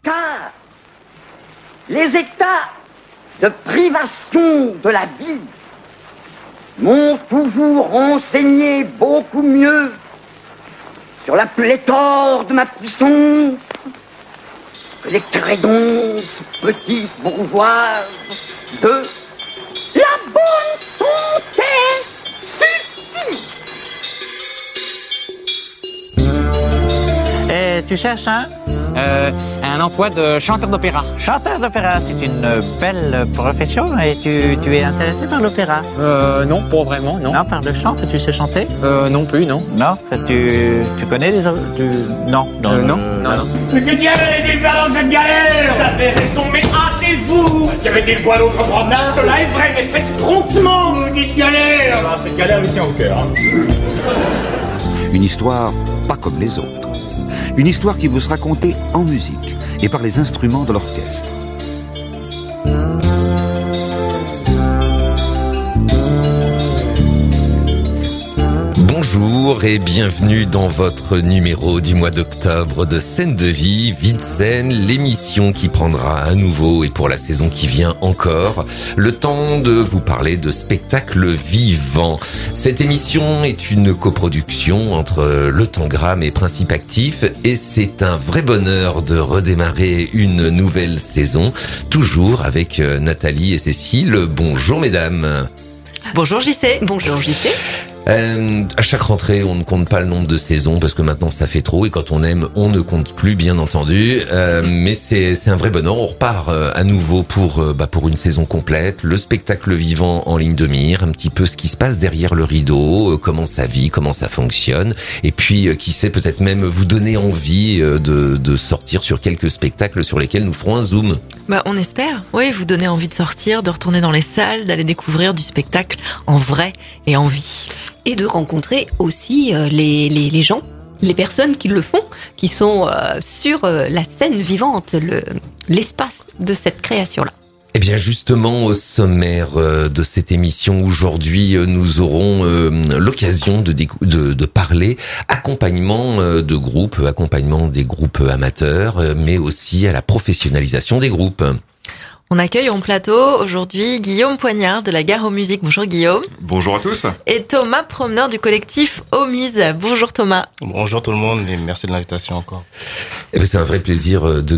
Car les états de privation de la vie m'ont toujours renseigné beaucoup mieux sur la pléthore de ma puissance que les crédonces petites bourgeoises de la bonne santé suffit. Et tu cherches un emploi de chanteur d'opéra. chanteur d'opéra, c'est une belle profession et tu es intéressé par l'opéra? Non, pas vraiment, non. Non, par le chant, tu sais chanter? Non plus, non. Non, tu connais les autres? Non. Non. Mais que diable allez-il faire dans cette galère? Vous avez raison, mais hâtez-vous! Y avait-il quoi d'autre promenade? Cela est vrai, mais faites promptement! Vous dites galère! Alors, cette galère lui tient au cœur. Hein. Une histoire pas comme les autres. Une histoire qui vous sera contée en musique et par les instruments de l'orchestre. Bonjour et bienvenue dans votre numéro du mois d'octobre de Scène de Vie, Vie de scène, l'émission qui prendra à nouveau et pour la saison qui vient encore, le temps de vous parler de spectacles vivants. Cette émission est une coproduction entre Le Tangram et Principe Actif et c'est un vrai bonheur de redémarrer une nouvelle saison, toujours avec Nathalie et Cécile. Bonjour mesdames. Bonjour JC. Bonjour JC. À chaque rentrée, on ne compte pas le nombre de saisons parce que maintenant ça fait trop et quand on aime, on ne compte plus bien entendu. Mais c'est un vrai bonheur. On repart à nouveau pour une saison complète. Le spectacle vivant en ligne de mire, un petit peu ce qui se passe derrière le rideau, comment ça vit, comment ça fonctionne. Et puis qui sait peut-être même vous donner envie de sortir sur quelques spectacles sur lesquels nous ferons un zoom. On espère. Oui, vous donner envie de sortir, de retourner dans les salles, d'aller découvrir du spectacle en vrai et en vie. Et de rencontrer aussi les gens, les personnes qui le font, qui sont sur la scène vivante, l'espace de cette création-là. Eh bien justement, au sommaire de cette émission aujourd'hui, nous aurons l'occasion de parler accompagnement de groupes, accompagnement des groupes amateurs, mais aussi à la professionnalisation des groupes. On accueille en plateau aujourd'hui Guillaume Poignard de la Gare aux Musiques. Bonjour Guillaume. Bonjour à tous. Et Thomas Promeneur du collectif Omise. Bonjour Thomas. Bonjour tout le monde et merci de l'invitation encore. C'est un vrai plaisir de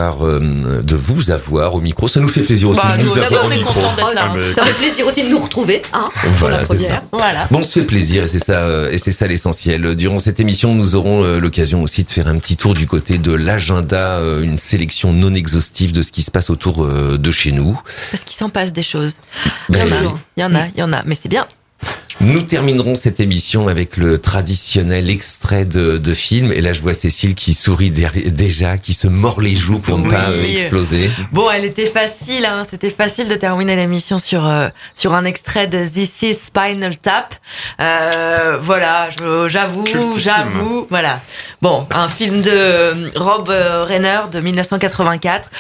de vous avoir au micro. Ça nous fait plaisir aussi de nous avoir au micro. Ça fait plaisir aussi de nous retrouver, voilà, c'est ça. Voilà. Bon, on se fait plaisir et c'est ça l'essentiel. Durant cette émission, nous aurons l'occasion aussi de faire un petit tour du côté de l'agenda, une sélection non exhaustive de ce qui se passe autour de chez nous. Parce qu'il s'en passe des choses. Il y en a, mais c'est bien. Nous terminerons cette émission avec le traditionnel extrait de film. Et là, je vois Cécile qui sourit déjà, qui se mord les joues pour ne pas exploser. Bon, elle était facile, c'était facile de terminer l'émission sur un extrait de This is Spinal Tap. Voilà, j'avoue. Voilà. Bon, un film de Rob Reiner de 1984.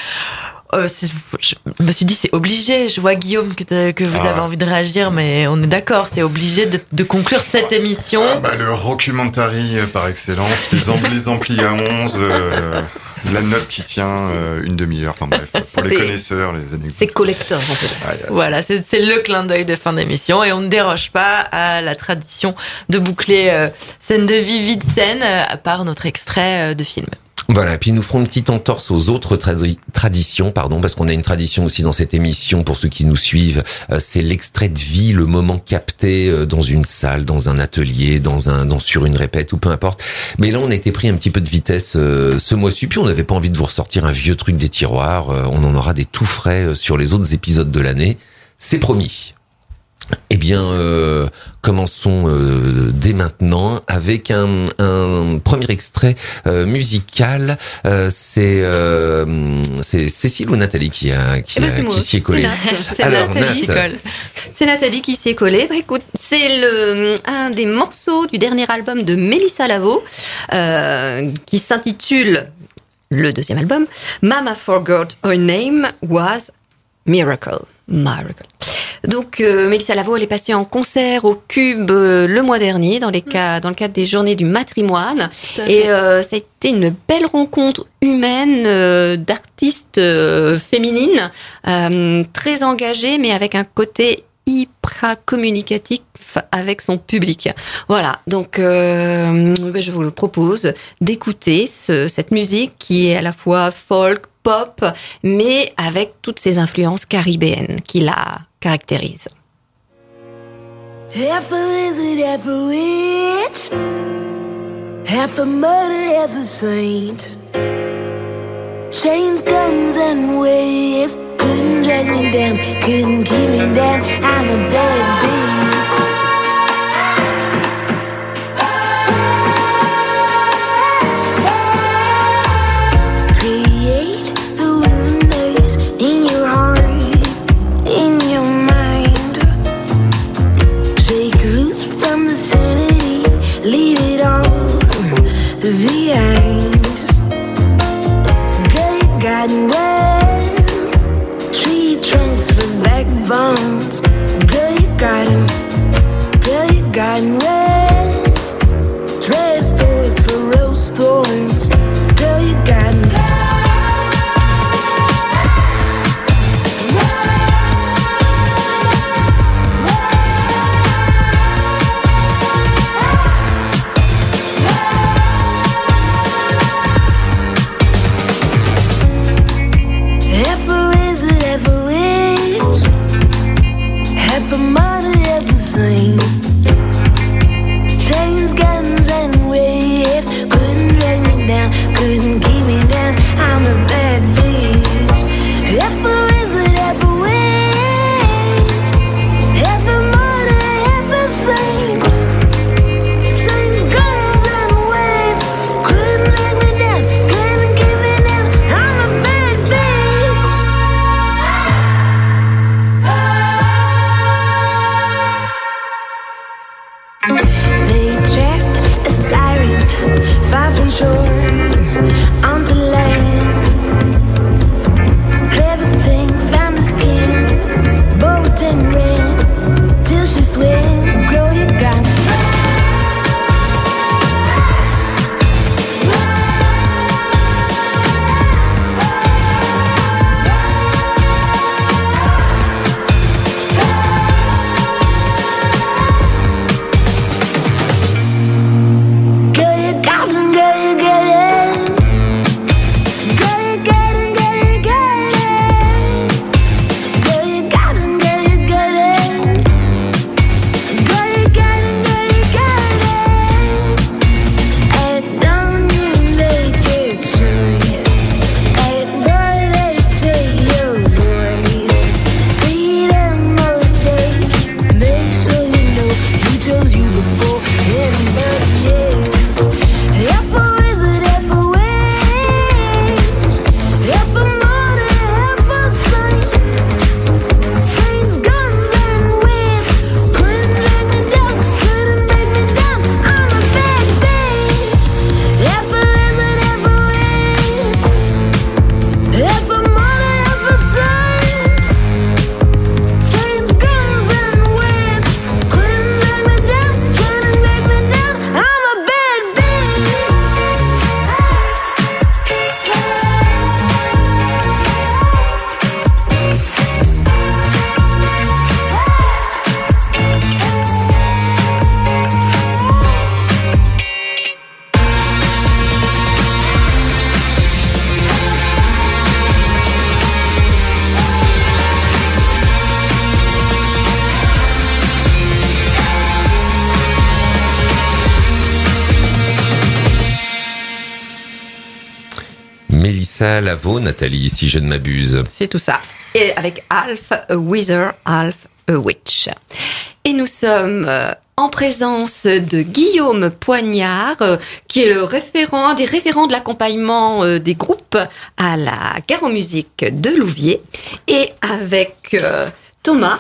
Je me suis dit c'est obligé, je vois Guillaume que vous avez envie de réagir, mais on est d'accord, c'est obligé de conclure cette émission. Le rockumentary par excellence, les amplis à 11, la note qui tient une demi-heure, enfin bref, pour les connaisseurs, les anecdotes. C'est collector en fait. Voilà, c'est le clin d'œil de fin d'émission et on ne déroge pas à la tradition de boucler scène de vie, vie de scène par notre extrait de film. Voilà, puis nous ferons une petite entorse aux autres traditions, parce qu'on a une tradition aussi dans cette émission, pour ceux qui nous suivent, c'est l'extrait de vie, le moment capté dans une salle, dans un atelier, sur une répète ou peu importe. Mais là, on a été pris un petit peu de vitesse ce mois-ci, puis on n'avait pas envie de vous ressortir un vieux truc des tiroirs, on en aura des tout frais sur les autres épisodes de l'année, c'est promis. Eh bien, commençons dès maintenant avec un premier extrait musical. C'est Cécile ou Nathalie qui s'y est collée. C'est Nathalie qui s'y est collée. Écoute, c'est un des morceaux du dernier album de Mélissa Lavo qui s'intitule, le deuxième album, Mama Forgot Her Name Was Miracle. Donc, Mélissa Lavo, elle est passée en concert au Cube le mois dernier dans le cadre des Journées du Matrimoine. Et ça a été une belle rencontre humaine d'artistes féminines, très engagées, mais avec un côté hyper communicatif avec son public. Voilà, donc je vous le propose d'écouter cette musique qui est à la fois folk, pop, mais avec toutes ces influences caribéennes qui la caractérisent. Half a lizard, half a witch, half a murder, half a saint. Chains, guns, and waves couldn't drag me down, couldn't keep me down. I'm a bad bitch. Create the wilderness in your heart, in your mind. Shake loose from the sanity, leave it all behind. Gotten wet, tree trunks for backbones. Girl, you gotten wet. Dress stores for rose thorns. Girl, you gotten for money ever seen. Chains, guns, and waves couldn't drag me down, couldn't keep me down. I'm a bad bitch. Half a wizard, half a witch, half a martyr, half a saint. Chains, guns, and waves couldn't drag me down, couldn't keep me down. I'm a bad bitch. They tracked a siren far from shore onto land. Clever thing found the skin, boat and ran till she swam. Grow your gun. Mélissa Lavo, Nathalie, si je ne m'abuse. C'est tout ça. Et avec Half a Wizard, Half a Witch. Et nous sommes en présence de Guillaume Poignard, qui est un des référents de l'accompagnement des groupes à la Gare aux Musiques de Louviers. Et avec Thomas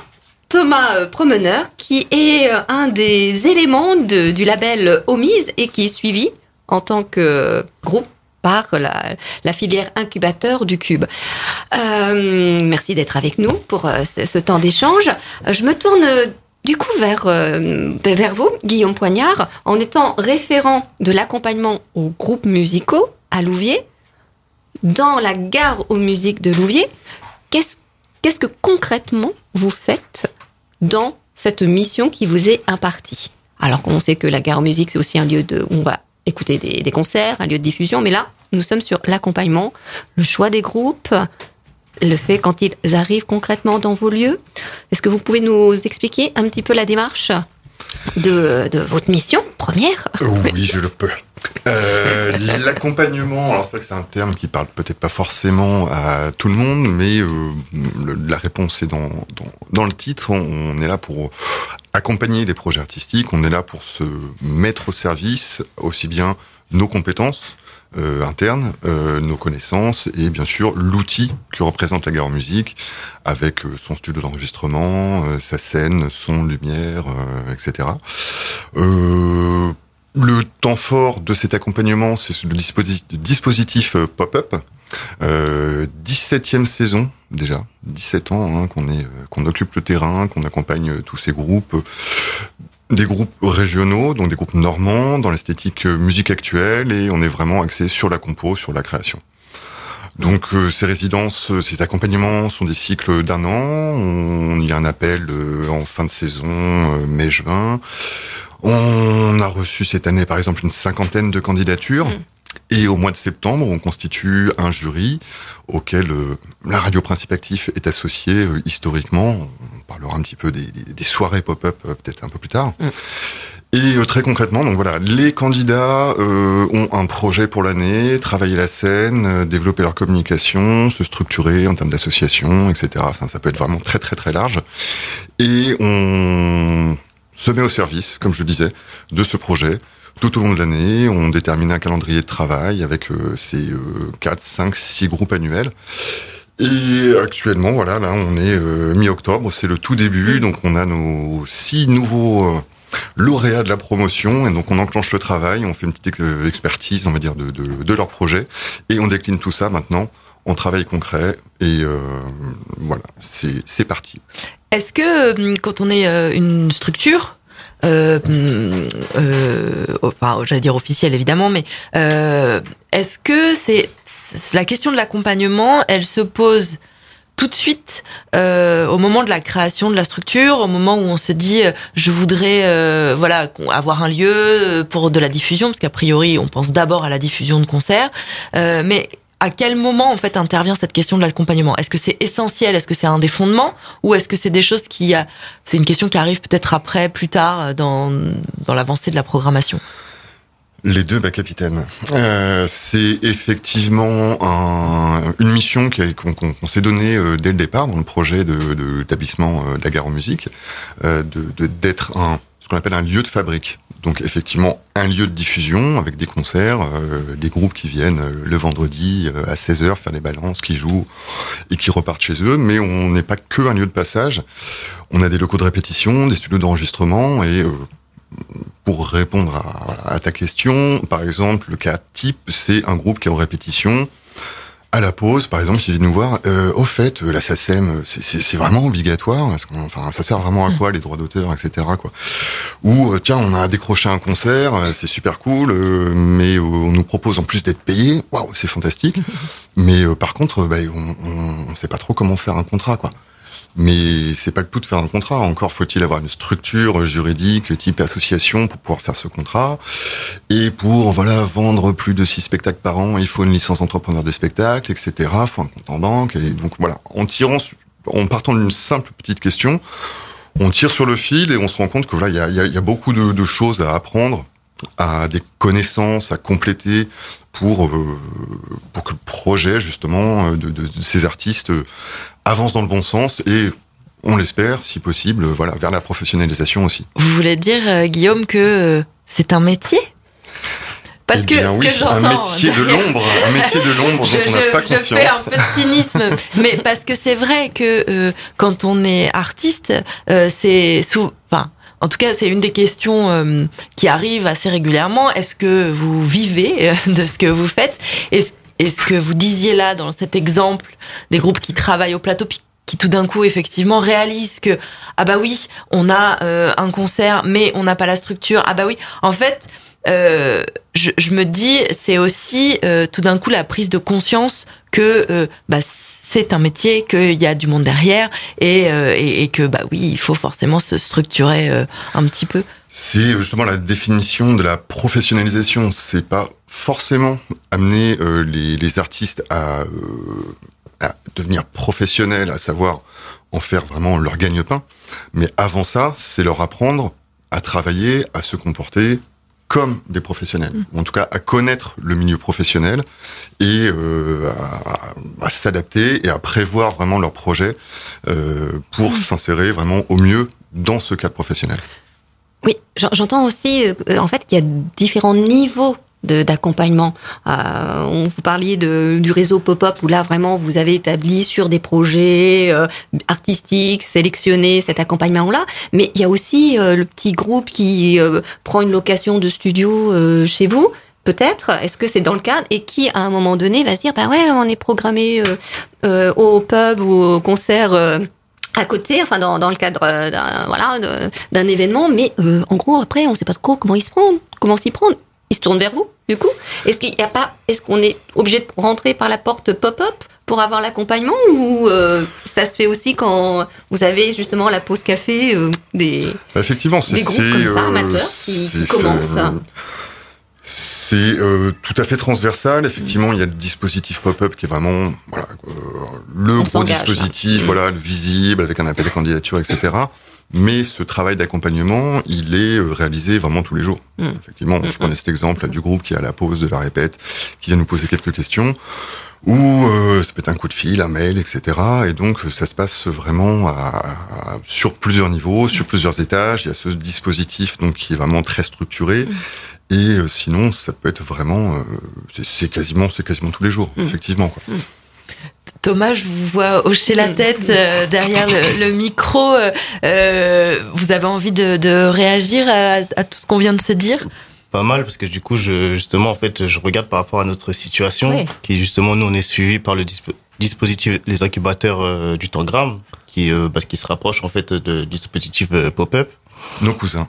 Promeneur, qui est un des éléments du label Omise et qui est suivi en tant que groupe par la filière incubateur du Cube. Merci d'être avec nous pour ce temps d'échange. Je me tourne du coup vers vous, Guillaume Poignard, en étant référent de l'accompagnement aux groupes musicaux à Louviers, dans la gare aux musiques de Louviers. Qu'est-ce que concrètement vous faites dans cette mission qui vous est impartie? Alors qu'on sait que la gare aux musiques, c'est aussi un lieu où on va écouter des concerts, un lieu de diffusion, mais là, nous sommes sur l'accompagnement, le choix des groupes, le fait quand ils arrivent concrètement dans vos lieux. Est-ce que vous pouvez nous expliquer un petit peu la démarche de votre mission première? Oui, je le peux. L'accompagnement, alors c'est vrai que c'est un terme qui parle peut-être pas forcément à tout le monde, mais la réponse est dans le titre. On est là pour accompagner les projets artistiques, on est là pour se mettre au service aussi bien nos compétences internes, nos connaissances et bien sûr l'outil que représente la gare en musique avec son studio d'enregistrement, sa scène, son, lumière, etc. Le temps fort de cet accompagnement, c'est le dispositif Pop-Up. 17e saison déjà, 17 ans qu'on occupe le terrain, qu'on accompagne tous ces groupes, des groupes régionaux, donc des groupes normands dans l'esthétique musique actuelle, et on est vraiment axé sur la compo, sur la création. Donc ces résidences, ces accompagnements sont des cycles d'1 an. Il y a un appel en fin de saison, mai-juin. On a reçu cette année, par exemple, une 50aine de candidatures. Et au mois de septembre, on constitue un jury auquel la Radio Principe Actif est associée historiquement. On parlera un petit peu des soirées pop-up peut-être un peu plus tard. Et très concrètement, donc voilà, les candidats ont un projet pour l'année, travailler la scène, développer leur communication, se structurer en termes d'association, etc. Enfin, ça peut être vraiment très très très large. Et on se met au service, comme je le disais, de ce projet. Tout au long de l'année, on détermine un calendrier de travail avec ces 4, 5, 6 groupes annuels. Et actuellement, voilà, là, on est mi-octobre, c'est le tout début, donc on a nos 6 nouveaux lauréats de la promotion, et donc on enclenche le travail, on fait une petite expertise, on va dire, de leur projet, et on décline tout ça maintenant en travail concret, et voilà, c'est parti. Est-ce que quand on est une structure, enfin, j'allais dire officielle évidemment, mais est-ce que c'est la question de l'accompagnement, elle se pose tout de suite au moment de la création de la structure, au moment où on se dit je voudrais voilà avoir un lieu pour de la diffusion, parce qu'a priori on pense d'abord à la diffusion de concerts, mais à quel moment en fait intervient cette question de l'accompagnement? Est-ce que c'est essentiel? Est-ce que c'est un des fondements? Ou est-ce que c'est des choses c'est une question qui arrive peut-être après, plus tard, dans l'avancée de la programmation? Les deux, capitaine. C'est effectivement une mission qu'on s'est donnée dès le départ dans le projet d'établissement de la gare en musique, d'être ce qu'on appelle un lieu de fabrique. Donc effectivement, un lieu de diffusion avec des concerts, des groupes qui viennent le vendredi à 16h faire les balances, qui jouent et qui repartent chez eux. Mais on n'est pas que un lieu de passage. On a des locaux de répétition, des studios d'enregistrement, et pour répondre à ta question, par exemple, le cas type, c'est un groupe qui est en répétition. À la pause, par exemple, s'ils viennent nous voir, au fait, la SACEM, c'est vraiment obligatoire, parce enfin, ça sert vraiment à quoi, les droits d'auteur, etc., quoi. Ou, tiens, on a décroché un concert, c'est super cool, mais on nous propose en plus d'être payé, waouh, c'est fantastique. Mais par contre, on sait pas trop comment faire un contrat, quoi. Mais c'est pas le tout de faire un contrat. Encore faut-il avoir une structure juridique type association pour pouvoir faire ce contrat. Et pour vendre plus de 6 spectacles par an, il faut une licence entrepreneur de spectacle, etc. Il faut un compte en banque. Et donc voilà, en partant d'une simple petite question, on tire sur le fil et on se rend compte que il y a beaucoup de choses à apprendre, à des connaissances à compléter pour que le projet justement de ces artistes avance dans le bon sens, et on l'espère, si possible, vers la professionnalisation aussi. Vous voulez dire, Guillaume, que c'est un métier? Parce que oui, un métier de l'ombre dont on n'a pas conscience. Je fais un peu de cynisme, mais parce que c'est vrai que quand on est artiste, en tout cas, c'est une des questions qui arrive assez régulièrement. Est-ce que vous vivez de ce que vous faites? Est-ce que vous disiez là, dans cet exemple, des groupes qui travaillent au plateau, puis qui tout d'un coup, effectivement, réalisent que, ah bah oui, on a un concert, mais on n'a pas la structure. Ah bah oui, en fait, je me dis, c'est aussi tout d'un coup la prise de conscience que c'est un métier, qu'il y a du monde derrière et que bah oui, il faut forcément se structurer un petit peu. C'est justement la définition de la professionnalisation. C'est pas forcément amener les artistes à devenir professionnels, à savoir en faire vraiment leur gagne-pain. Mais avant ça, c'est leur apprendre à travailler, à se comporter comme des professionnels. En tout cas, à connaître le milieu professionnel et à s'adapter et à prévoir vraiment leur projet pour s'insérer vraiment au mieux dans ce cadre professionnel. Oui, j'entends aussi en fait qu'il y a différents niveaux d'accompagnement. Vous parliez du réseau Pop-Up où là vraiment vous avez établi sur des projets artistiques, sélectionné cet accompagnement-là, mais il y a aussi le petit groupe qui prend une location de studio chez vous, peut-être. Est-ce que c'est dans le cadre et qui à un moment donné va se dire bah ouais, on est programmé au pub ou au concert à côté, enfin dans le cadre d'un événement, mais en gros après on sait pas trop comment s'y prendre. Il se tourne vers vous, du coup. Est-ce qu'on est obligé de rentrer par la porte Pop-Up pour avoir l'accompagnement ou ça se fait aussi quand vous avez justement la pause café des groupes comme ça, amateurs qui commencent? C'est tout à fait transversal. Effectivement, il y a le dispositif Pop-Up qui est vraiment le gros dispositif, le visible, avec un appel à candidature, etc. Mais ce travail d'accompagnement, il est réalisé vraiment tous les jours. Effectivement, je prenais cet exemple du groupe qui est à la pause de la répète, qui vient nous poser quelques questions, ou ça peut être un coup de fil, un mail, etc. Et donc, ça se passe vraiment sur plusieurs niveaux, sur plusieurs étages. Il y a ce dispositif donc qui est vraiment très structuré. Et sinon, ça peut être vraiment... c'est quasiment tous les jours, effectivement, quoi. Thomas, je vous vois hocher la tête derrière le micro. Vous avez envie de réagir à tout ce qu'on vient de se dire? Pas mal, parce que du coup, je regarde par rapport à notre situation, qui justement, nous, on est suivis par le dispositif, les incubateurs du Tangram, qui se rapproche en fait du dispositif Pop-Up. Nos cousins.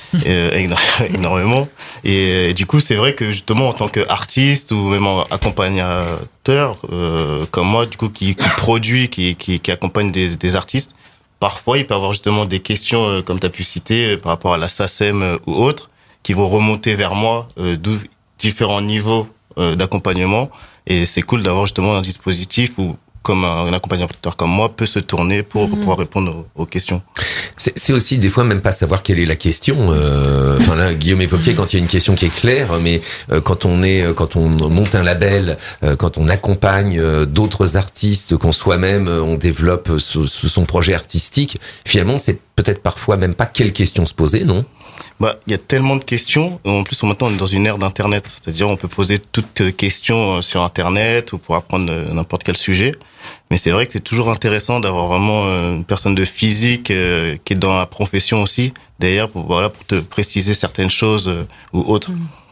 Énormément. Et du coup, c'est vrai que justement, en tant qu'artiste ou même accompagnateur, comme moi, du coup, qui produit, qui accompagne des artistes, parfois, il peut y avoir justement des questions, comme tu as pu citer, par rapport à la SACEM ou autres, qui vont remonter vers moi, d'où différents niveaux d'accompagnement. Et c'est cool d'avoir justement un dispositif où, comme un accompagnateur comme moi, peut se tourner pour pouvoir répondre aux questions. C'est aussi des fois même pas savoir quelle est la question. Enfin là, Guillaume évoquait quand il y a une question qui est claire, mais quand on monte un label, quand on accompagne d'autres artistes, qu'on soi-même on développe son projet artistique, finalement c'est peut-être parfois même pas quelle question se poser, non? Il y a tellement de questions. En plus, maintenant, on est dans une ère d'Internet. C'est-à-dire, on peut poser toutes questions sur Internet ou pour apprendre n'importe quel sujet. Mais c'est vrai que c'est toujours intéressant d'avoir vraiment une personne de physique qui est dans la profession aussi, derrière, pour te préciser certaines choses ou autres.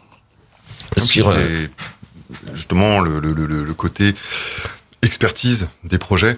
C'est justement le côté expertise des projets.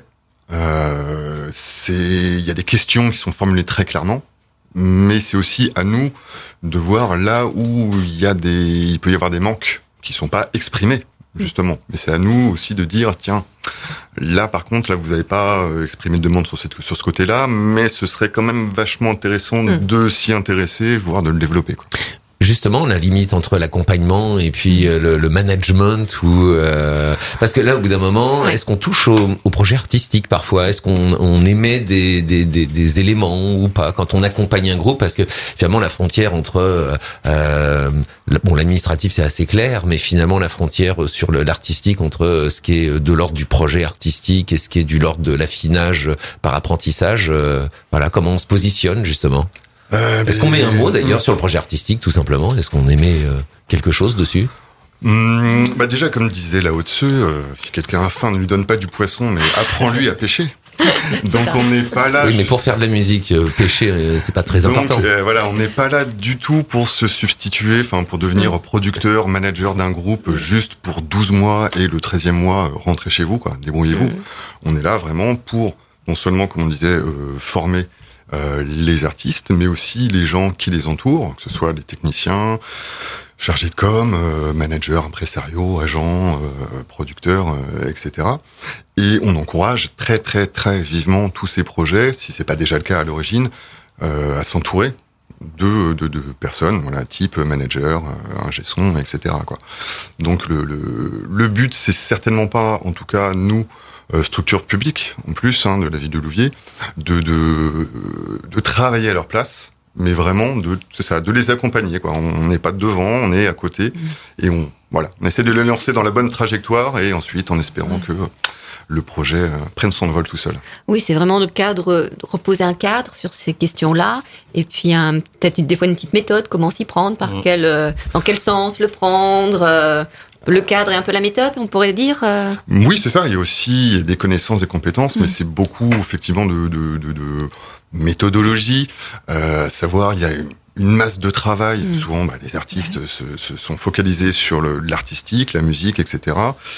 Il y a des questions qui sont formulées très clairement. Mais c'est aussi à nous de voir là où il peut y avoir des manques qui sont pas exprimés, justement. Mais c'est à nous aussi de dire, tiens, là par contre, là vous n'avez pas exprimé de demande sur ce côté-là, mais ce serait quand même vachement intéressant de s'y intéresser, voire de le développer, quoi. Justement, la limite entre l'accompagnement et puis le management, ou parce que là, au bout d'un moment, est-ce qu'on touche au projet artistique parfois? Est-ce qu'on émet des éléments ou pas quand on accompagne un groupe? Parce que finalement, la frontière entre l'administratif, c'est assez clair, mais finalement, la frontière sur l'artistique entre ce qui est de l'ordre du projet artistique et ce qui est du l'ordre de l'affinage par apprentissage, comment on se positionne justement? Est-ce qu'on met un mot d'ailleurs sur le projet artistique, tout simplement? Est-ce qu'on émet quelque chose dessus? Déjà, comme disait Lao Tzu, si quelqu'un a faim, ne lui donne pas du poisson, mais apprends-lui à pêcher. Donc on n'est pas là. Oui, mais pour faire de la musique, pêcher, c'est pas très important. Voilà, on n'est pas là du tout pour se substituer, enfin pour devenir producteur, manager d'un groupe juste pour 12 mois et le 13e mois rentrer chez vous, quoi. Débrouillez-vous. On est là vraiment pour non seulement, comme on disait, former les artistes, mais aussi les gens qui les entourent, que ce soit les techniciens, chargés de com, managers, impresarios, agents, producteurs, etc. Et on encourage très très très vivement tous ces projets, si c'est pas déjà le cas à l'origine, à s'entourer de personnes, voilà, type manager, ingé son, etc. quoi. Donc le but, c'est certainement pas, en tout cas nous, structure publique en plus de la ville de Louviers, de travailler à leur place, mais vraiment de les accompagner, quoi. On n'est pas devant, on est à côté et on essaie de les lancer dans la bonne trajectoire et ensuite en espérant que le projet prenne son vol tout seul. Oui, c'est vraiment reposer un cadre sur ces questions-là et puis peut-être des fois une petite méthode, comment s'y prendre, dans quel sens le prendre. Le cadre et un peu la méthode, on pourrait dire. Oui, c'est ça. Il y a aussi des connaissances, des compétences, mais c'est beaucoup effectivement de méthodologie. Savoir, il y a une masse de travail. Souvent, les artistes se sont focalisés sur l'artistique, la musique, etc.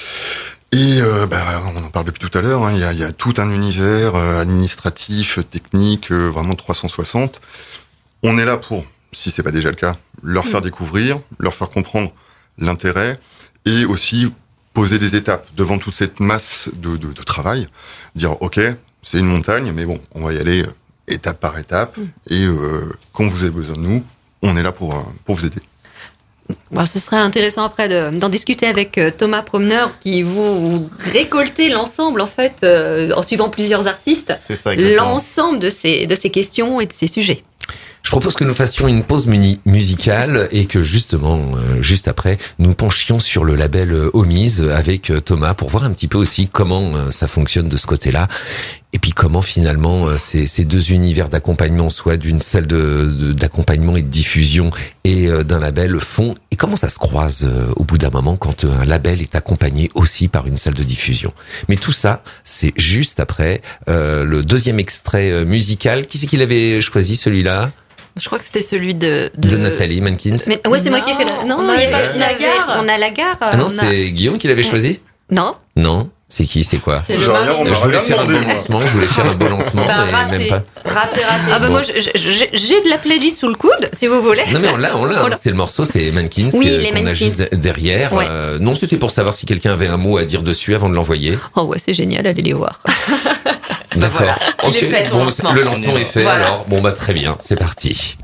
Et on en parle depuis tout à l'heure. Il y a tout un univers administratif, technique, vraiment 360. On est là pour, si c'est pas déjà le cas, leur faire découvrir, leur faire comprendre l'intérêt. Et aussi poser des étapes devant toute cette masse de travail. Dire, OK, c'est une montagne, mais bon, on va y aller étape par étape. Et quand vous avez besoin de nous, on est là pour vous aider. Bon, ce serait intéressant après d'en discuter avec Thomas Promeneur, qui vous récoltez l'ensemble, en fait, en suivant plusieurs artistes, c'est ça, exactement. L'ensemble de ces questions et de ces sujets. Je propose que nous fassions une pause musicale et que justement, juste après, nous penchions sur le label Homies avec Thomas pour voir un petit peu aussi comment ça fonctionne de ce côté-là. Et puis comment finalement ces deux univers d'accompagnement, soit d'une salle d'accompagnement et de diffusion et d'un label font, et comment ça se croise au bout d'un moment quand un label est accompagné aussi par une salle de diffusion. Mais tout ça, c'est juste après le deuxième extrait musical. Qui c'est qui l'avait choisi, celui-là ? Je crois que c'était celui de Nathalie Mankins. Mais ouais, c'est moi qui ai fait Non, il n'y a pas de Lagarde. On a Lagarde. Ah non, c'est Guillaume qui l'avait choisi ? Non. Non. C'est qui ? C'est quoi ? C'est je voulais faire un beau lancement, mais même pas. Raté. Ah bah moi, j'ai de la playlist sous le coude, si vous voulez. Non mais on l'a. C'est le morceau, c'est Mankins qu'on a juste derrière. Ouais. Non, c'était pour savoir si quelqu'un avait un mot à dire dessus avant de l'envoyer. Oh ouais, c'est génial, allez les voir. D'accord. Voilà. Ok. Il est fait, Le lancement est fait. Voilà. Alors, très bien, c'est parti.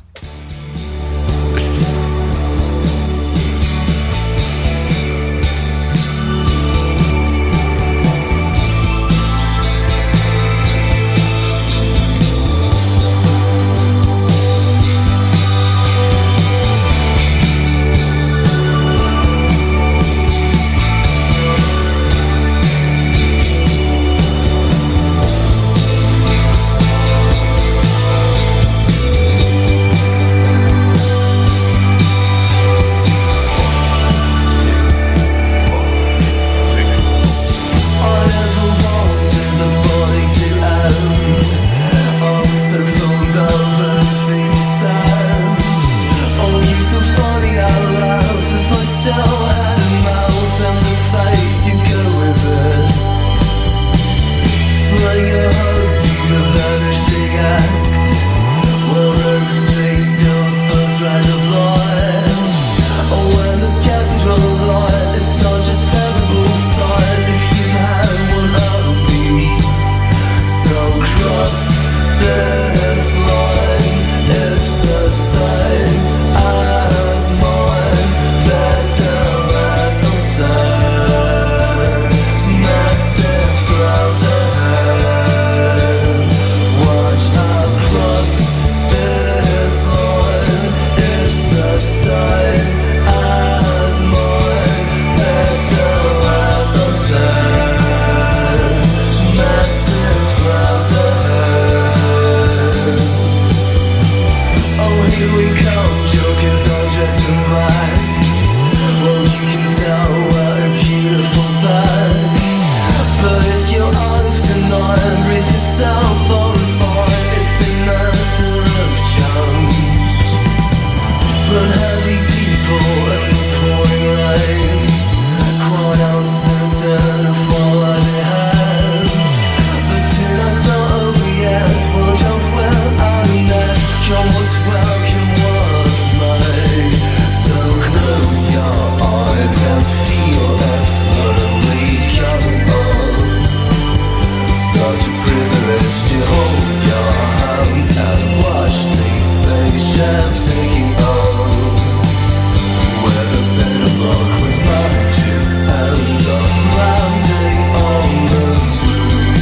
such a privilege to hold your hand and watch the spaceship taking off. With a bit of luck, we might just end up landing on the moon.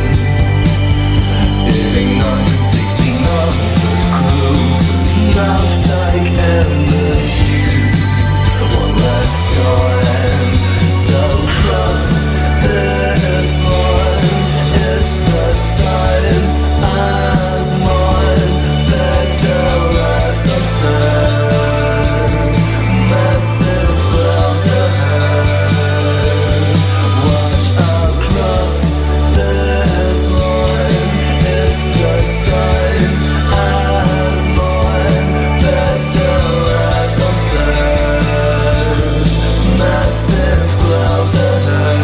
In 1969, but cruise and Navtag in the view. One last time, so cross this line. It's the same as mine. Better left unsaid. Massive clouds ahead. Watch out, cross this line. It's the same as mine. Better left unsaid. Massive clouds ahead.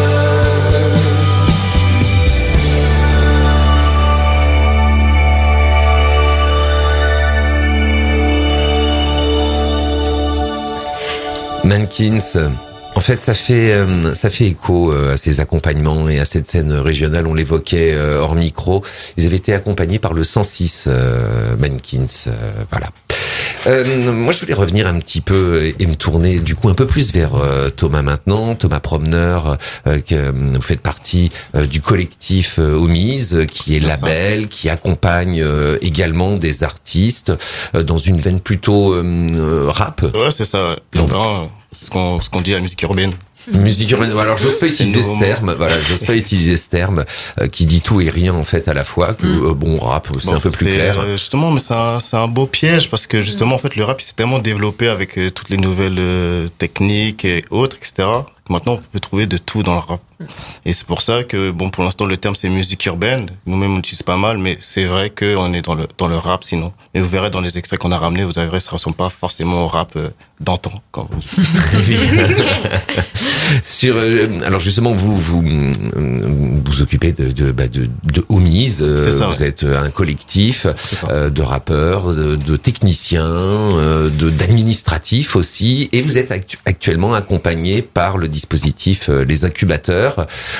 Mankins. En fait, ça fait écho à ces accompagnements et à cette scène régionale. On l'évoquait hors micro. Ils avaient été accompagnés par le 106 Mankins. Voilà. Moi, je voulais revenir un petit peu et me tourner du coup un peu plus vers Thomas maintenant. Thomas Promeneur, que vous faites partie du collectif Homies, qui est label, qui accompagne également des artistes dans une veine plutôt rap. Ouais, c'est ça. C'est ce qu'on dit à la musique urbaine. Musique urbaine. Alors, j'ose pas utiliser ce terme. Voilà, j'ose pas utiliser ce terme qui dit tout et rien en fait à la fois. Que bon, rap, c'est un peu plus clair. Justement, mais c'est un beau piège parce que justement, en fait, le rap il s'est tellement développé avec toutes les nouvelles techniques et autres, etc. Que maintenant, on peut trouver de tout dans le rap. Et c'est pour ça que bon, pour l'instant, le terme c'est musique urbaine. Nous-mêmes, on l'utilise pas mal, mais c'est vrai que on est dans le rap sinon. Et vous verrez dans les extraits qu'on a ramenés, vous verrez, ça ressemble pas forcément au rap d'antan, quand vous dites. Très bien. Alors justement, vous occupez de Homies. Ça, vous êtes un collectif de rappeurs, de techniciens, d'administratifs aussi, et vous êtes actuellement accompagné par le dispositif Les Incubateurs.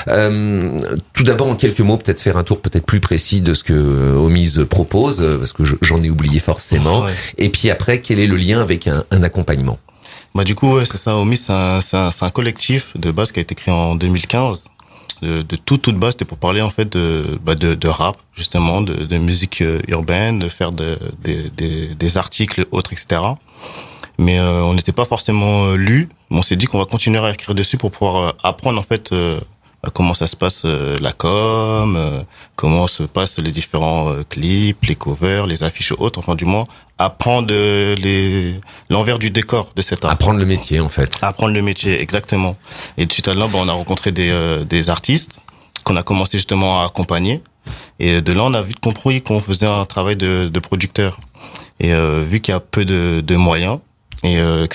Tout d'abord, en quelques mots, peut-être faire un tour peut-être plus précis de ce que Homies propose, parce que j'en ai oublié forcément. Ouais. Et puis après, quel est le lien avec un accompagnement? Bah du coup, ouais, c'est ça. Homies, c'est un collectif de base qui a été créé en 2015. De toute base, c'était pour parler en fait de rap, justement, de musique urbaine, de faire des articles autres, etc. Mais on n'était pas forcément lus. On s'est dit qu'on va continuer à écrire dessus pour pouvoir apprendre en fait comment ça se passe la com, comment se passent les différents clips, les covers, les affiches autres, enfin du moins apprendre l'envers du décor de cet art. Apprendre le métier en fait. Apprendre le métier, exactement. Et de suite à là, on a rencontré des artistes qu'on a commencé justement à accompagner. Et de là, on a vite compris qu'on faisait un travail de producteur. Et vu qu'il y a peu de moyens et que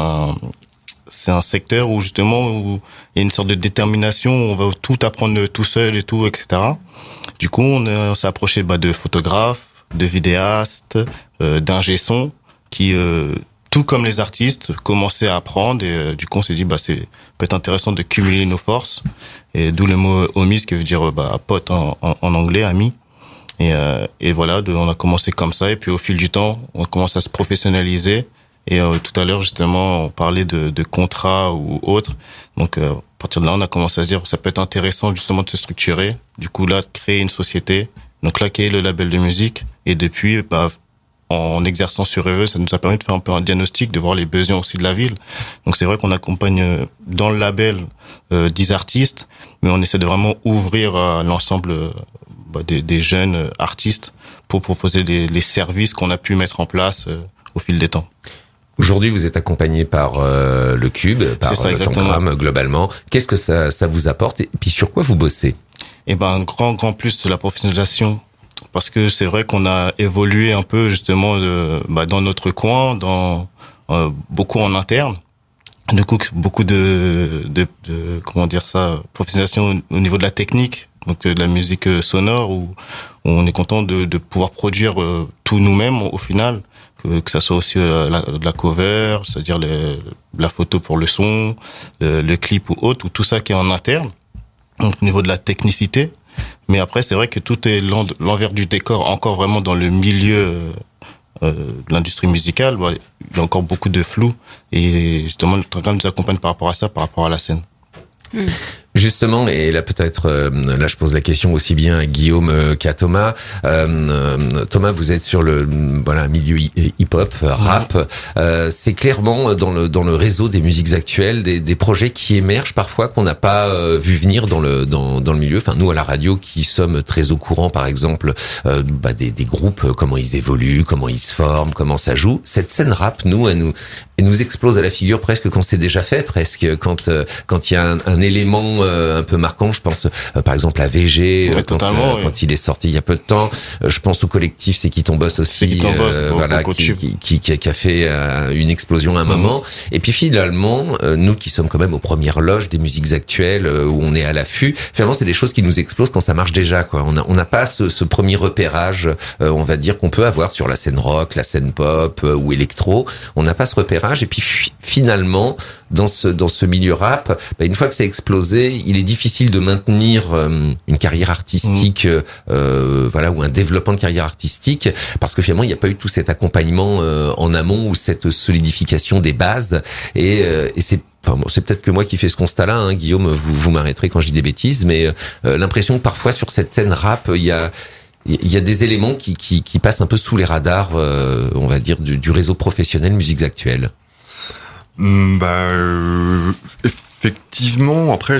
c'est un secteur où justement où il y a une sorte de détermination, où on va tout apprendre tout seul et tout, etc. Du coup, on s'est approché de photographes, de vidéastes, d'ingé son qui, tout comme les artistes, commençaient à apprendre. Et du coup, on s'est dit, c'est peut-être intéressant de cumuler nos forces. Et d'où le mot homies, qui veut dire pote en anglais, ami. Et voilà, on a commencé comme ça. Et puis au fil du temps, on commence à se professionnaliser. Et tout à l'heure, justement, on parlait de contrats ou autres. Donc, à partir de là, on a commencé à se dire ça peut être intéressant, justement, de se structurer. Du coup, là, de créer une société. Donc là, créer le label de musique. Et depuis, en exerçant sur eux, ça nous a permis de faire un peu un diagnostic, de voir les besoins aussi de la ville. Donc, c'est vrai qu'on accompagne dans le label 10 artistes, mais on essaie de vraiment ouvrir à l'ensemble des jeunes artistes pour proposer les services qu'on a pu mettre en place au fil des temps. Aujourd'hui, vous êtes accompagné par le Cube, par le Tangram globalement. Qu'est-ce que ça vous apporte et puis sur quoi vous bossez? Un grand plus de la professionnalisation, parce que c'est vrai qu'on a évolué un peu justement dans notre coin, beaucoup en interne. Du coup, beaucoup de comment dire ça, professionnalisation au niveau de la technique, donc de la musique sonore, où on est content de pouvoir produire tout nous-mêmes au final. Que ça soit aussi la cover, c'est-à-dire la photo pour le son, le clip ou autre, ou tout ça qui est en interne. Donc au niveau de la technicité, Mais après, c'est vrai que tout est l'envers du décor, encore vraiment dans le milieu de l'industrie musicale. Il y a encore beaucoup de flou. Et justement, le Tangram nous accompagne par rapport à ça, par rapport à la scène. Justement, et là peut-être, là je pose la question aussi bien à Guillaume qu'à Thomas. Thomas, vous êtes sur le milieu hip-hop, rap. C'est clairement dans le réseau des musiques actuelles des projets qui émergent parfois qu'on n'a pas vu venir dans le milieu. Enfin, nous à la radio qui sommes très au courant, par exemple, des groupes, comment ils évoluent, comment ils se forment, comment ça joue. Cette scène rap, elle nous explose à la figure presque quand c'est déjà fait, presque quand il y a un élément un peu marquant. Je pense par exemple à VG quand il est sorti il y a peu de temps. Je pense au collectif C'est qui ton boss aussi, qui a fait une explosion à un moment. Et puis finalement, nous qui sommes quand même aux premières loges des musiques actuelles où on est à l'affût, finalement c'est des choses qui nous explosent quand ça marche déjà, quoi. On n'a pas ce premier repérage, on va dire, qu'on peut avoir sur la scène rock, la scène pop ou électro. On n'a pas ce repérage. Et puis finalement, dans ce milieu rap, une fois que c'est explosé, il est difficile de maintenir une carrière artistique, ou un développement de carrière artistique, parce que finalement il n'y a pas eu tout cet accompagnement en amont ou cette solidification des bases. Et c'est peut-être que moi qui fais ce constat-là, hein, Guillaume, vous m'arrêterez quand je dis des bêtises, mais l'impression que parfois sur cette scène rap, il y a des éléments qui passent un peu sous les radars, on va dire, du réseau professionnel musiques actuelles. Effectivement, après,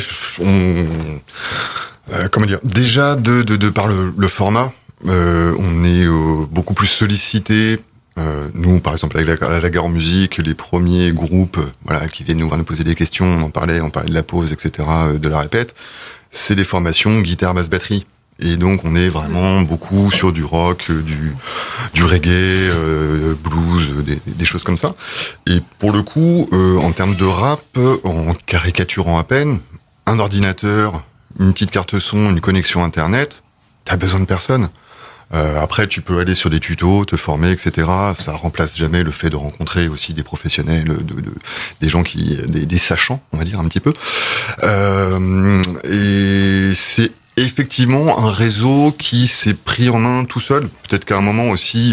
déjà de par le format, on est beaucoup plus sollicité. Nous, par exemple, avec la Gare en Musique, les premiers groupes, qui viennent nous poser des questions, on parlait de la pause, etc., de la répète, c'est des formations guitare, basse, batterie. Et donc on est vraiment beaucoup sur du rock, du reggae, blues, des choses comme ça. Et pour le coup, en termes de rap, en caricaturant à peine, un ordinateur, une petite carte son, une connexion internet, t'as besoin de personne. Après, tu peux aller sur des tutos, te former, etc. Ça remplace jamais le fait de rencontrer aussi des professionnels, des gens des sachants, on va dire un petit peu. Et c'est effectivement un réseau qui s'est pris en main tout seul. Peut-être qu'à un moment aussi,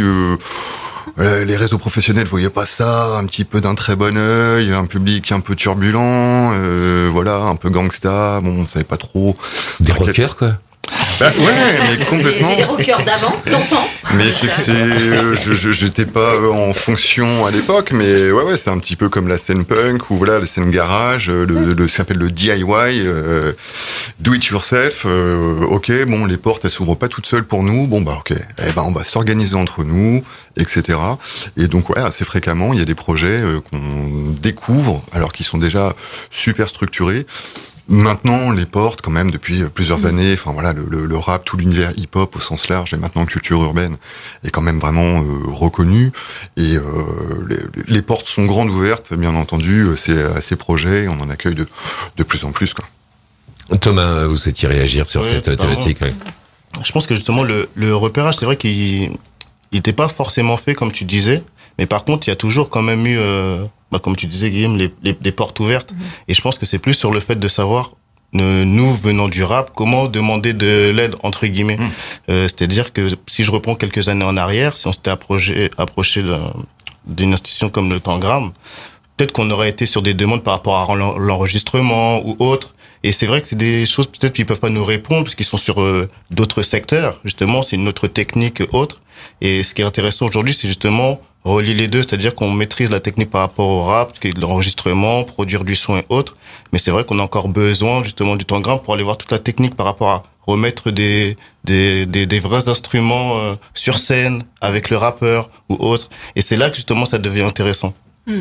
les réseaux professionnels voyaient pas ça un petit peu d'un très bon œil, un public un peu turbulent, un peu gangsta, on savait pas trop. Des rockers, quoi. Mais complètement. Des rockers d'avant, longtemps. Mais j'étais pas en fonction à l'époque, mais c'est un petit peu comme la scène punk ou la scène garage, ça s'appelle le DIY, do it yourself. Les portes elles s'ouvrent pas toutes seules pour nous. On va s'organiser entre nous, etc. Et donc assez fréquemment il y a des projets qu'on découvre alors qu'ils sont déjà super structurés. Maintenant, les portes, quand même, depuis plusieurs années, le rap, tout l'univers hip-hop au sens large, et maintenant culture urbaine, est quand même vraiment reconnu. Et les portes sont grandes ouvertes, bien entendu, à ces projets, on en accueille de plus en plus, quoi. Thomas, vous souhaitiez réagir sur cette thématique? Je pense que justement, le repérage, c'est vrai qu'il n'était pas forcément fait, comme tu disais, mais par contre, il y a toujours quand même eu... comme tu disais, Guillaume, les portes ouvertes. Et je pense que c'est plus sur le fait de savoir, nous venant du rap, comment demander de l'aide, entre guillemets. C'est-à-dire que si je reprends quelques années en arrière, si on s'était approché d'une institution comme le Tangram, peut-être qu'on aurait été sur des demandes par rapport à l'enregistrement ou autre. Et c'est vrai que c'est des choses peut-être qu'ils peuvent pas nous répondre parce qu'ils sont sur d'autres secteurs. Justement, c'est une autre technique autre. Et ce qui est intéressant aujourd'hui, c'est justement relier les deux, c'est-à-dire qu'on maîtrise la technique par rapport au rap, l'enregistrement, produire du son et autres. Mais c'est vrai qu'on a encore besoin justement du Tangram pour aller voir toute la technique par rapport à remettre des vrais instruments sur scène avec le rappeur ou autre. Et c'est là que justement ça devient intéressant.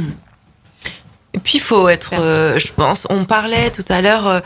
Et puis il faut être, je pense, on parlait tout à l'heure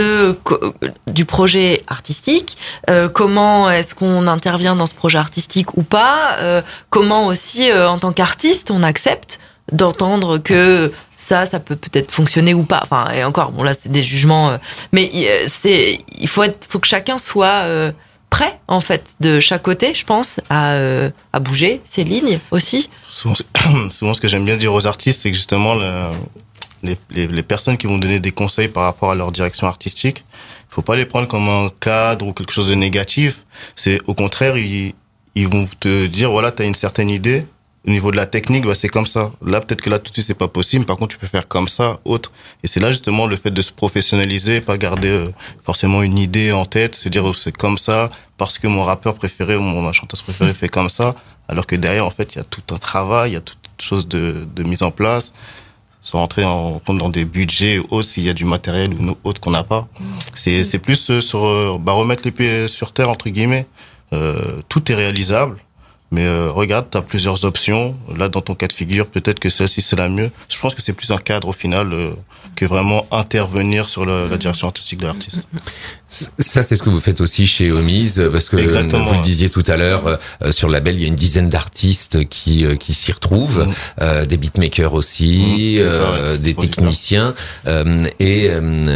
du projet artistique, comment est-ce qu'on intervient dans ce projet artistique ou pas, comment aussi en tant qu'artiste on accepte d'entendre que ça peut-être fonctionner ou pas. Enfin, et encore, là c'est des jugements, mais il faut que chacun soit prêt en fait de chaque côté, je pense, à bouger ses lignes aussi. Souvent ce que j'aime bien dire aux artistes, c'est que justement les personnes qui vont donner des conseils par rapport à leur direction artistique, il faut pas les prendre comme un cadre ou quelque chose de négatif. C'est au contraire, ils vont te dire voilà, t'as une certaine idée. Au niveau de la technique, bah, c'est comme ça. Là, peut-être que là, tout de suite, c'est pas possible. Par contre, tu peux faire comme ça, autre. Et c'est là, justement, le fait de se professionnaliser, pas garder forcément une idée en tête, se dire c'est comme ça, parce que mon rappeur préféré ou ma chanteuse préférée fait comme ça. Alors que derrière, en fait, il y a tout un travail, il y a toute chose de mise en place, sans rentrer en compte dans des budgets ou autres, s'il y a du matériel ou autre qu'on n'a pas. C'est plus sur, remettre les pieds sur terre, entre guillemets. Tout est réalisable. Mais regarde, tu as plusieurs options. Là, dans ton cas de figure, peut-être que celle-ci, c'est la mieux. Je pense que c'est plus un cadre, au final, que vraiment intervenir sur la direction artistique de l'artiste. Ça, c'est ce que vous faites aussi chez Homies, parce que Exactement, vous le disiez tout à l'heure, sur le label, il y a une dizaine d'artistes qui s'y retrouvent, des beatmakers aussi, des techniciens, et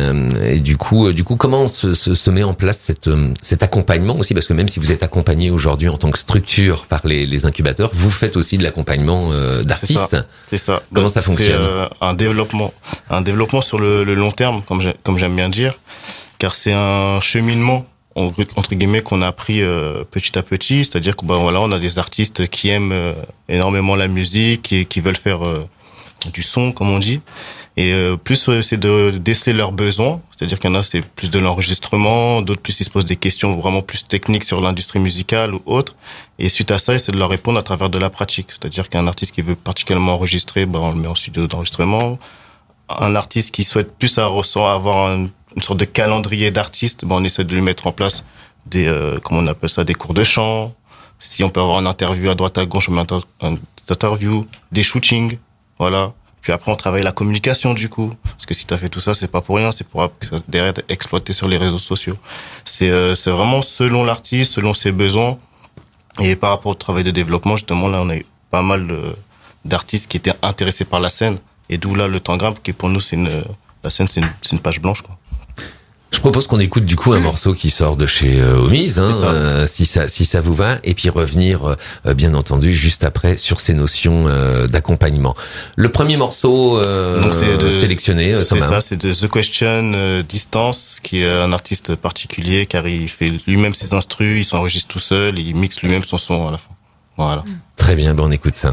du coup, comment se met en place cet accompagnement aussi, parce que même si vous êtes accompagné aujourd'hui en tant que structure par les incubateurs, vous faites aussi de l'accompagnement d'artistes. C'est ça. Comment ça fonctionne? C'est un développement sur le long terme, comme j'aime bien dire. Car c'est un cheminement, entre guillemets, qu'on a pris petit à petit. C'est-à-dire que on a des artistes qui aiment énormément la musique et qui veulent faire du son, comme on dit. Et plus c'est de déceler leurs besoins. C'est-à-dire qu'il y en a, c'est plus de l'enregistrement, d'autres plus ils se posent des questions vraiment plus techniques sur l'industrie musicale ou autre. Et suite à ça, c'est de leur répondre à travers de la pratique. C'est-à-dire qu'un artiste qui veut particulièrement enregistrer, on le met en studio d'enregistrement. Un artiste qui souhaite plus avoir une sorte de calendrier d'artistes, on essaie de lui mettre en place des comment on appelle ça, des cours de chant. Si on peut avoir une interview à droite à gauche, on met une interview, des shootings, voilà. Puis après on travaille la communication du coup, parce que si t'as fait tout ça, c'est pas pour rien, c'est pour derrière être exploité sur les réseaux sociaux. C'est vraiment selon l'artiste, selon ses besoins. Et par rapport au travail de développement, justement là, on a eu pas mal d'artistes qui étaient intéressés par la scène, et d'où là le temps grimpe, qui pour nous la scène c'est une page blanche, quoi. Je propose qu'on écoute du coup un morceau qui sort de chez Homies, si ça vous va, et puis revenir bien entendu juste après sur ces notions d'accompagnement. Le premier morceau donc sélectionné, c'est ça, c'est de The Question, Distance, qui est un artiste particulier car il fait lui-même ses instrus, il s'enregistre tout seul, il mixe lui-même son son à la fin. Voilà. Très bien, on écoute ça.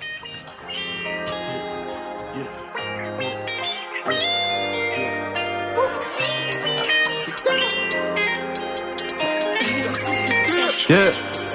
Yeah.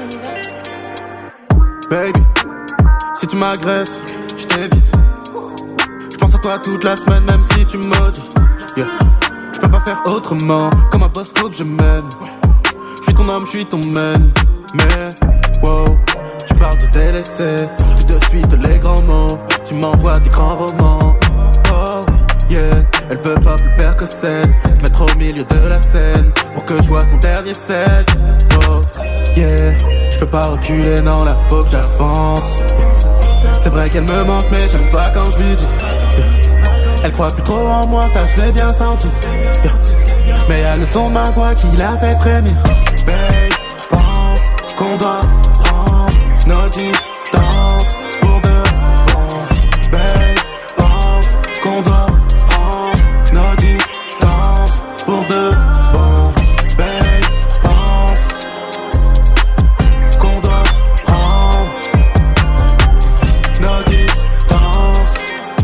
Baby, si tu m'agresses, je t'évite. Je pense à toi toute la semaine, même si tu maudis. Yeah. Je peux pas faire autrement, comme un boss faut que je mène. Je suis ton homme, je suis ton man. Mais, wow, tu parles de délaisser, tout de suite les grands mots. Tu m'envoies des grands romans. Oh, yeah, elle veut pas plus Percocet, se mettre au milieu de la scène pour que je vois son dernier set. Oh, yeah, je peux pas reculer, non, là faut que j'avance. C'est vrai qu'elle me manque, mais j'aime pas quand je lui dis. Elle croit plus trop en moi, ça je l'ai bien senti. Mais y'a le son de ma voix qui l'a fait frémir. Babe, pense qu'on doit prendre nos distances pour de bon. Babe, pense qu'on doit prendre nos distances pour de bon. Babe, pense qu'on doit prendre nos distances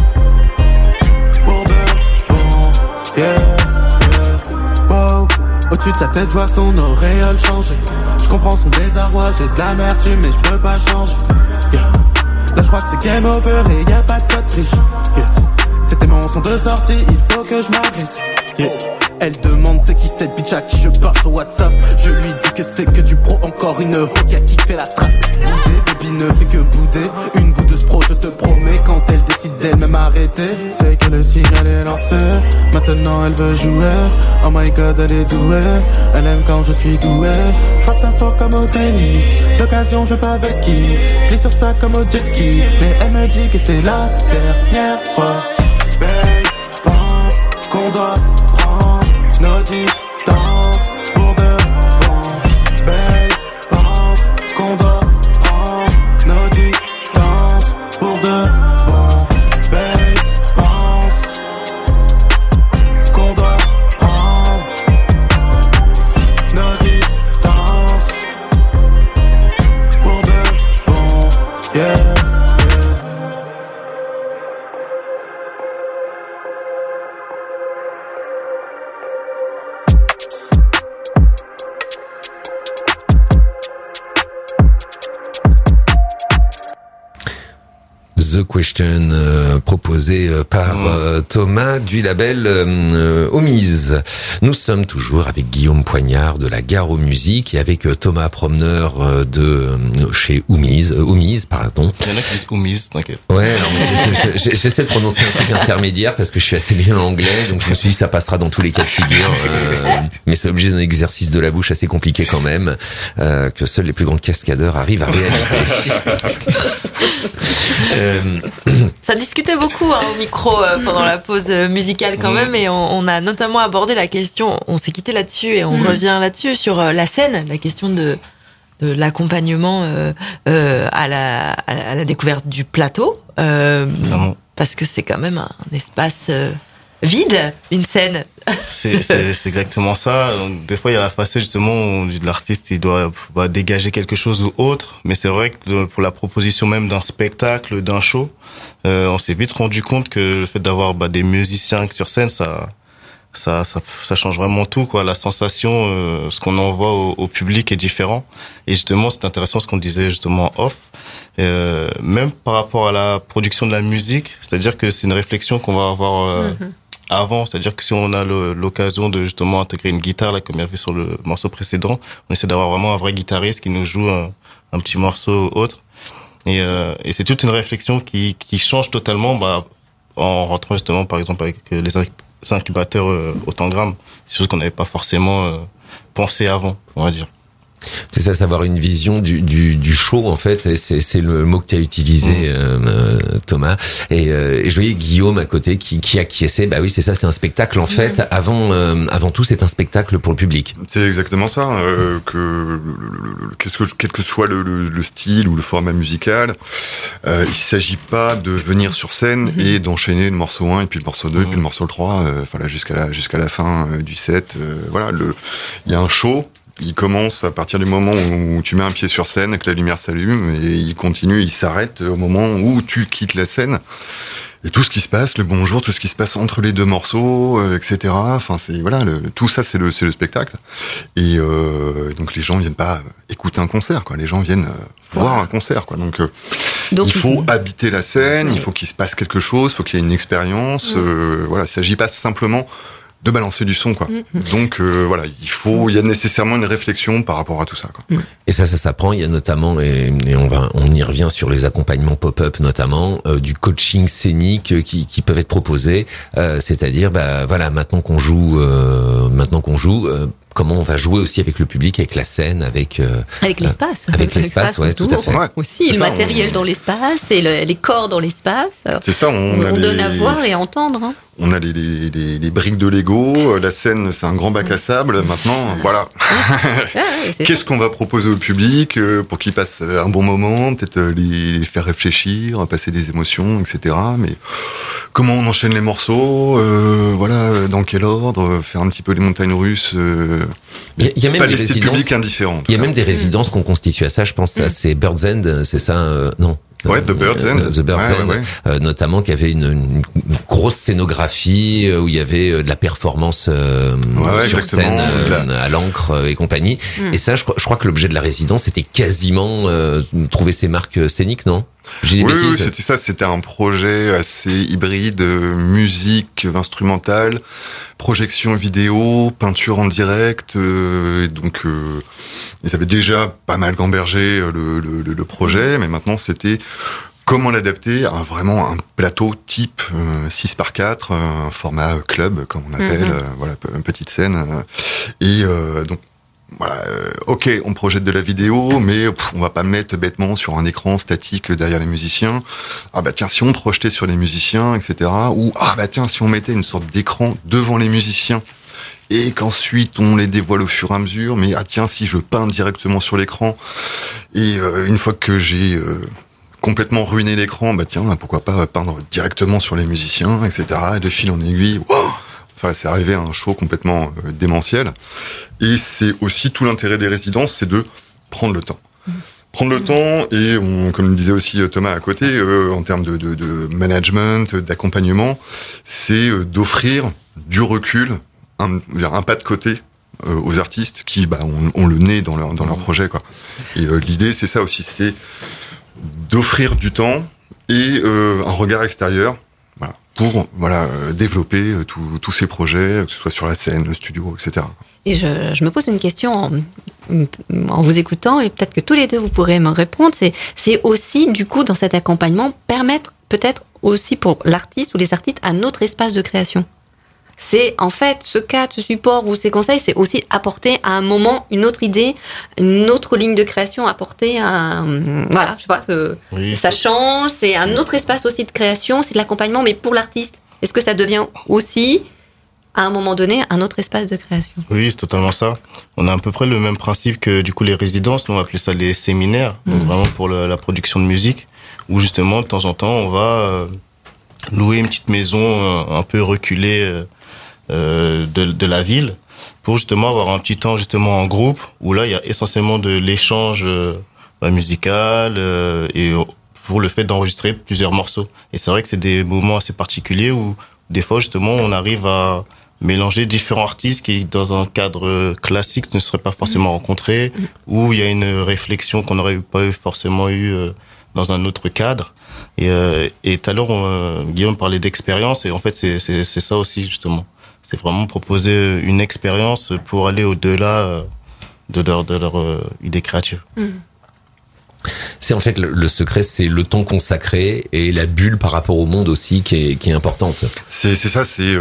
pour de bon. Yeah, yeah. Wow, au-dessus de sa tête, je vois son auréole changer. Je comprends son désarroi, j'ai de l'amertume mais je peux pas changer. Yeah. Là je crois que c'est game over et y'a pas de code triche. Yeah. C'était mon son de sortie, il faut que je m'arrête. Yeah. Elle demande c'est qui cette bitch à qui je parle sur WhatsApp. Je lui dis que c'est que du pro, encore une hoca qui fait la trace. Boudé, baby ne fait que bouder. Une boudeuse pro, je te promets, quand elle décide d'elle-même arrêter. C'est que le signal est lancé, maintenant elle veut jouer. Oh my god, elle est douée, elle aime quand je suis doué. Je frappe ça fort comme au tennis, l'occasion je veux pas avec ski. Glisse sur ça comme au jet ski, mais elle me dit que c'est la dernière fois. Babe, pense qu'on doit prendre nos distances pour de bon. Babe, pense qu'on doit prendre nos distances pour de bon. Babe, pense Question proposé par Thomas du label Omise. Nous sommes toujours avec Guillaume Poignard de la Gare aux Musiques et avec Thomas Promeneur de chez Omise, pardon. Il y en a qui disent Omise, t'inquiète. Ouais, alors, j'essaie de prononcer un truc intermédiaire parce que je suis assez bien anglais, donc je me suis dit ça passera dans tous les cas de figure, mais c'est obligé d'un exercice de la bouche assez compliqué quand même, que seuls les plus grands cascadeurs arrivent à réaliser. Ça discutait beaucoup au micro pendant la pause musicale quand même, et on a notamment abordé la question, on s'est quitté là-dessus et on revient là-dessus sur la scène, la question de l'accompagnement à la découverte du plateau, parce que c'est quand même un espace vide, une scène. C'est exactement ça. Donc, des fois, il y a la facette justement où l'artiste il doit dégager quelque chose ou autre. Mais c'est vrai que pour la proposition même d'un spectacle, d'un show, on s'est vite rendu compte que le fait d'avoir des musiciens sur scène, ça change vraiment tout, quoi. La sensation, ce qu'on envoie au public est différent. Et justement, c'est intéressant ce qu'on disait justement en off. Même par rapport à la production de la musique, c'est-à-dire que c'est une réflexion qu'on va avoir avant, c'est-à-dire que si on a l'occasion de justement intégrer une guitare, là, comme il y avait sur le morceau précédent, on essaie d'avoir vraiment un vrai guitariste qui nous joue un petit morceau ou autre. Et c'est toute une réflexion qui change totalement, en rentrant justement, par exemple, avec les incubateurs Autangram. C'est des choses qu'on n'avait pas forcément pensé avant, on va dire. C'est ça, savoir une vision du show, en fait, et c'est le mot que tu as utilisé, Thomas. Et je voyais Guillaume à côté qui acquiesçait. Bah oui, c'est ça, c'est un spectacle, en fait. Avant tout, c'est un spectacle pour le public. C'est exactement ça, quel que soit le style ou le format musical, il s'agit pas de venir sur scène et d'enchaîner le morceau 1 et puis le morceau 2 et puis le morceau 3, jusqu'à la fin du set. Il y a un show. Il commence à partir du moment où tu mets un pied sur scène, que la lumière s'allume, et il continue, il s'arrête au moment où tu quittes la scène. Et tout ce qui se passe, le bonjour, tout ce qui se passe entre les deux morceaux, etc. Enfin, tout ça, c'est le spectacle. Et donc les gens viennent pas écouter un concert, quoi. Les gens viennent voir un concert, quoi. Donc il faut habiter la scène, il faut qu'il se passe quelque chose, il faut qu'il y ait une expérience. Il s'agit pas simplement de balancer du son, quoi. Donc il y a nécessairement une réflexion par rapport à tout ça, quoi. Et ça s'apprend. Il y a notamment, et on y revient sur les accompagnements pop-up notamment, du coaching scénique qui peuvent être proposés. C'est-à-dire, maintenant qu'on joue, comment on va jouer aussi avec le public, avec la scène, avec l'espace. Avec l'espace, ouais, tout à fait. Ouais. Aussi, le matériel dans l'espace et les corps dans l'espace. C'est ça, on donne à voir et à entendre. Hein. On a les briques de Lego, la scène, c'est un grand bac à sable. Maintenant, voilà. Qu'est-ce qu'on va proposer au public pour qu'ils passent un bon moment, peut-être les faire réfléchir, passer des émotions, etc. Mais comment on enchaîne les morceaux, dans quel ordre, faire un petit peu les montagnes russes. Il y a même pas des laisser le public indifférent. Il y a même des résidences qu'on constitue à ça. Je pense à ces Bird's End, c'est ça non. Ouais, The Bird's End. The Bird's End, notamment, qui avait une grosse scénographie où il y avait de la performance sur scène, à l'encre et compagnie. Et ça, je crois que l'objet de la résidence, c'était quasiment trouver ses marques scéniques, non? Oui, c'était ça. C'était un projet assez hybride, musique instrumentale, projection vidéo, peinture en direct. Et donc, ils avaient déjà pas mal gambergé le projet, mais maintenant c'était comment l'adapter à vraiment un plateau type 6x4, un format club, comme on appelle, une petite scène. Et donc, on projette de la vidéo, mais on va pas mettre bêtement sur un écran statique derrière les musiciens. Si on projetait sur les musiciens, etc. Ou si on mettait une sorte d'écran devant les musiciens et qu'ensuite on les dévoile au fur et à mesure. Mais si je peins directement sur l'écran et une fois que j'ai complètement ruiné l'écran, pourquoi pas peindre directement sur les musiciens, etc. Et de fil en aiguille. C'est arrivé à un show complètement démentiel. Et c'est aussi tout l'intérêt des résidences, c'est de prendre le temps. Prendre le temps, et comme le disait aussi Thomas à côté, en termes de management, d'accompagnement, c'est d'offrir du recul, un pas de côté aux artistes qui ont le nez dans leur projet, quoi. Et l'idée, c'est ça aussi, c'est d'offrir du temps et un regard extérieur, voilà, pour développer tous ces projets, que ce soit sur la scène, le studio, etc. Et je me pose une question en vous écoutant, et peut-être que tous les deux vous pourrez me répondre. C'est aussi, du coup, dans cet accompagnement, permettre peut-être aussi pour l'artiste ou les artistes un autre espace de création. C'est en fait ce cadre, ce support ou ces conseils, c'est aussi apporter à un moment une autre idée, une autre ligne de création, apporter ça change, c'est un autre espace aussi de création, c'est de l'accompagnement, mais pour l'artiste. Est-ce que ça devient aussi, à un moment donné, un autre espace de création? Oui, c'est totalement ça. On a à peu près le même principe que du coup les résidences, nous on appelle ça les séminaires, donc vraiment pour la production de musique, où justement de temps en temps on va louer une petite maison un peu reculée de la ville pour justement avoir un petit temps justement en groupe où là il y a essentiellement de l'échange musical et pour le fait d'enregistrer plusieurs morceaux. Et c'est vrai que c'est des moments assez particuliers où des fois justement on arrive à mélanger différents artistes qui dans un cadre classique ne seraient pas forcément rencontrés, où il y a une réflexion qu'on n'aurait pas forcément eu dans un autre cadre. Et tout à l'heure Guillaume parlait d'expérience, et en fait c'est ça aussi justement. C'est vraiment proposer une expérience pour aller au-delà de leur idée créative. C'est en fait le secret, c'est le temps consacré et la bulle par rapport au monde aussi qui est importante. C'est ça, c'est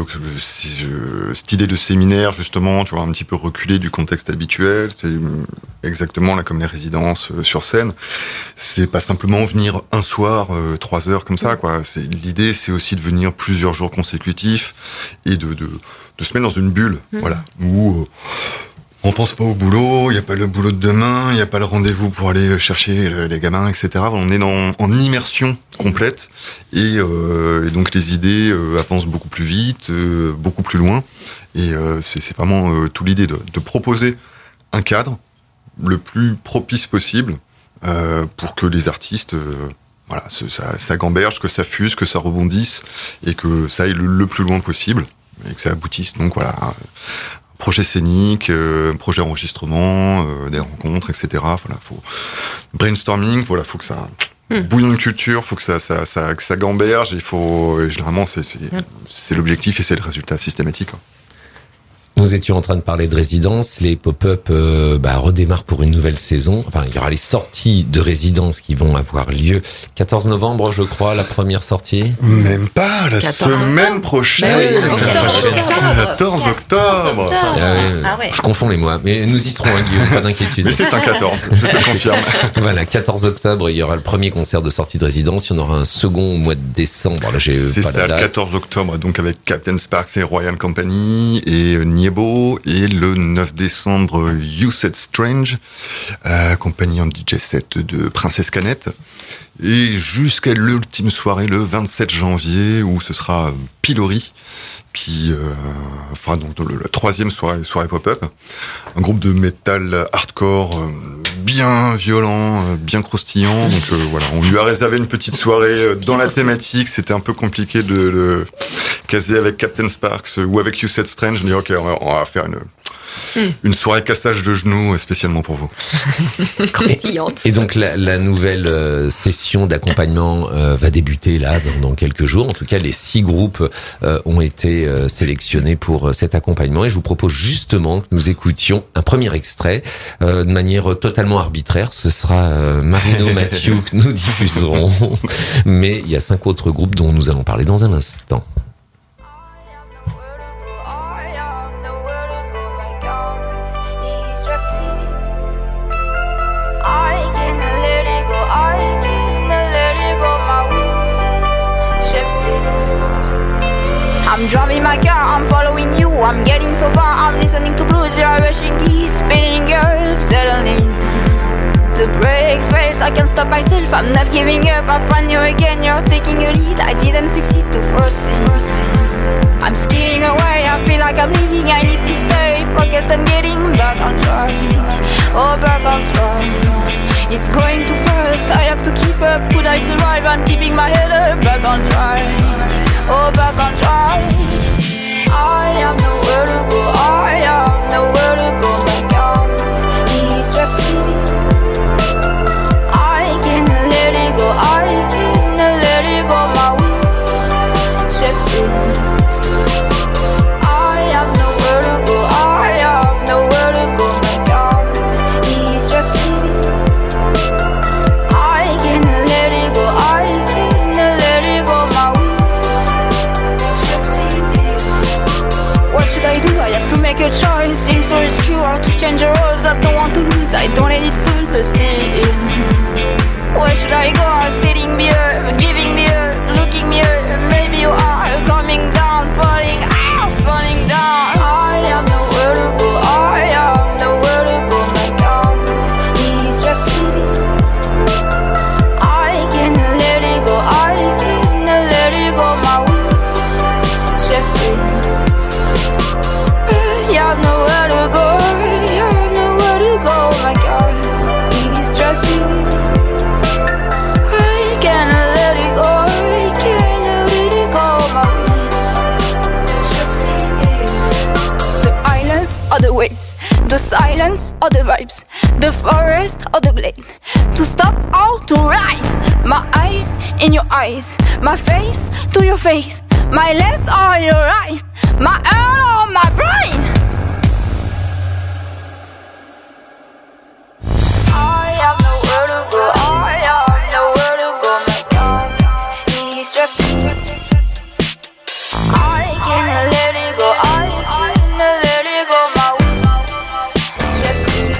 cette idée de séminaire justement, tu vois, un petit peu reculé du contexte habituel. C'est exactement là comme les résidences sur scène. C'est pas simplement venir un soir 3 heures comme ça, quoi. L'idée, c'est aussi de venir plusieurs jours consécutifs et de se mettre dans une bulle, voilà, où on pense pas au boulot, il y a pas le boulot de demain, il y a pas le rendez-vous pour aller chercher les gamins, etc. On est en immersion complète et donc les idées avancent beaucoup plus vite, beaucoup plus loin. Et c'est vraiment toute l'idée de proposer un cadre le plus propice possible pour que les artistes ça gamberge, que ça fuse, que ça rebondisse et que ça aille le plus loin possible et que ça aboutisse. Donc voilà. Projet scénique, projet enregistrement, des rencontres, etc. Voilà, faut brainstorming, voilà, faut que ça bouillonne de culture, faut que ça gamberge, et généralement c'est l'objectif et c'est le résultat systématique. Nous étions en train de parler de résidence, les pop-up redémarrent pour une nouvelle saison. Enfin, il y aura les sorties de résidence qui vont avoir lieu 14 novembre, je crois, la première sortie. Même pas, la semaine prochaine. 14 octobre. Je confonds les mois, mais nous y serons, Guillaume, pas d'inquiétude. Mais c'est un 14, je te confirme. Voilà, 14 octobre, il y aura le premier concert de sortie de résidence, il y en aura un second au mois de décembre. Là, c'est ça, le 14 octobre, donc avec Captain Sparks et Royal Company et Niebo, et le 9 décembre You Said Strange, accompagné en DJ set de Princesse Canette, et jusqu'à l'ultime soirée le 27 janvier où ce sera Pilori qui donc la troisième soirée pop-up, un groupe de metal hardcore bien violent, bien croustillant. Donc voilà, on lui a réservé une petite soirée dans la thématique. C'était un peu compliqué de le caser avec Captain Sparks ou avec You Said Strange. Je me dis ok, on va faire une soirée cassage de genoux spécialement pour vous. Croustillante. Et donc la nouvelle session d'accompagnement va débuter là dans quelques jours. En tout cas, les 6 groupes ont été sélectionnés pour cet accompagnement, et je vous propose justement que nous écoutions un premier extrait de manière totalement arbitraire. Ce sera Marino Mathieu que nous diffuserons, mais il y a 5 autres groupes dont nous allons parler dans un instant. I'm driving my car, I'm following you, I'm getting so far, I'm listening to blues, you're rushing keys, spinning up, settling. The brakes face, I can't stop myself, I'm not giving up, I find you again, you're taking a lead, I didn't succeed to foresee. I'm skiing away, I feel like I'm leaving, I need to stay focused and getting back on track. Oh, back on track. It's going too fast, I have to keep up, could I survive? I'm keeping my head up, back on track. Oh, back on track. I have nowhere to go, I have nowhere to go, my God. He's drifting. I can't let it go, I can't I don't let it full the steam. Where should I go? Sitting mirror, giving mirror, looking mirror. Maybe you are coming down, falling out, falling down. I have nowhere to go, I have nowhere to go. My God, he's drifting. I cannot let it go, I cannot let it go. My wings shifting. You have nowhere to go, you have nowhere to go. My God, he's drifting. I cannot let it go, I cannot let it go. My wings shifting. The islands or the waves, the silence or the vibes, the forest or the glade. To stop or to ride. My eyes in your eyes, my face to your face, my left or your right, my ear or my brain. I have nowhere to go, I have nowhere to go. My God, he's drifting. I cannot let it go, I cannot let it go. My wings shifting.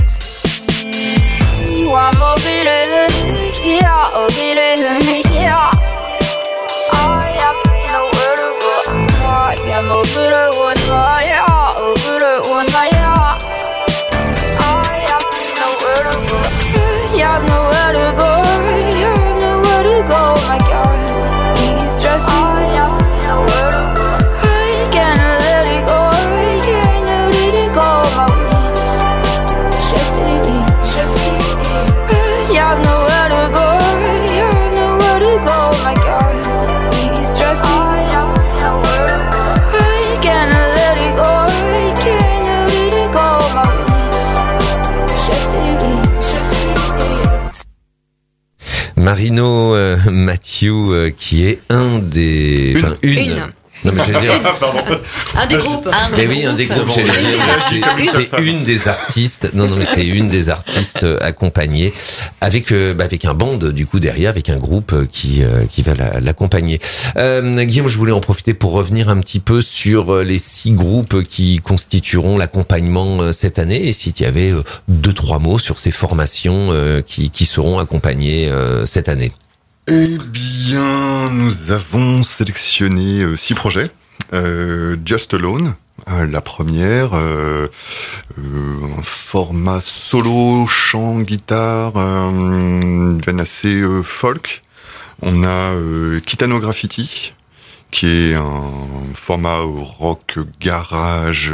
One more feeling, yeah, a feeling, yeah. I have nowhere to go, I am a good one, yeah, a good one, yeah. I have nowhere to go, you have nowhere to go, you have nowhere to go. My God, he's just I have nowhere to go, I cannot let it go, I cannot let it go. My wings shifting, shifting. You have nowhere to go, you have nowhere to go. My God, he's just I have nowhere to go, I cannot let it go, I cannot let it go. My wings shifting, shifting. Marino Mathieu, qui est un des... Enfin, une. Non mais je veux dire... Un des groupes. Mais oui, un des groupes, j'allais dire. C'est une des artistes. Non, mais c'est une des artistes accompagnée avec un band du coup derrière, avec un groupe qui va l'accompagner. Guillaume, je voulais en profiter pour revenir un petit peu sur les 6 groupes qui constitueront l'accompagnement cette année, et si tu avais 2-3 mots sur ces formations qui seront accompagnées cette année. Eh bien, nous avons sélectionné 6 projets. Just Alone, la première, un format solo, chant, guitare, une veine assez folk. On a Kitano Graffiti, qui est un format rock garage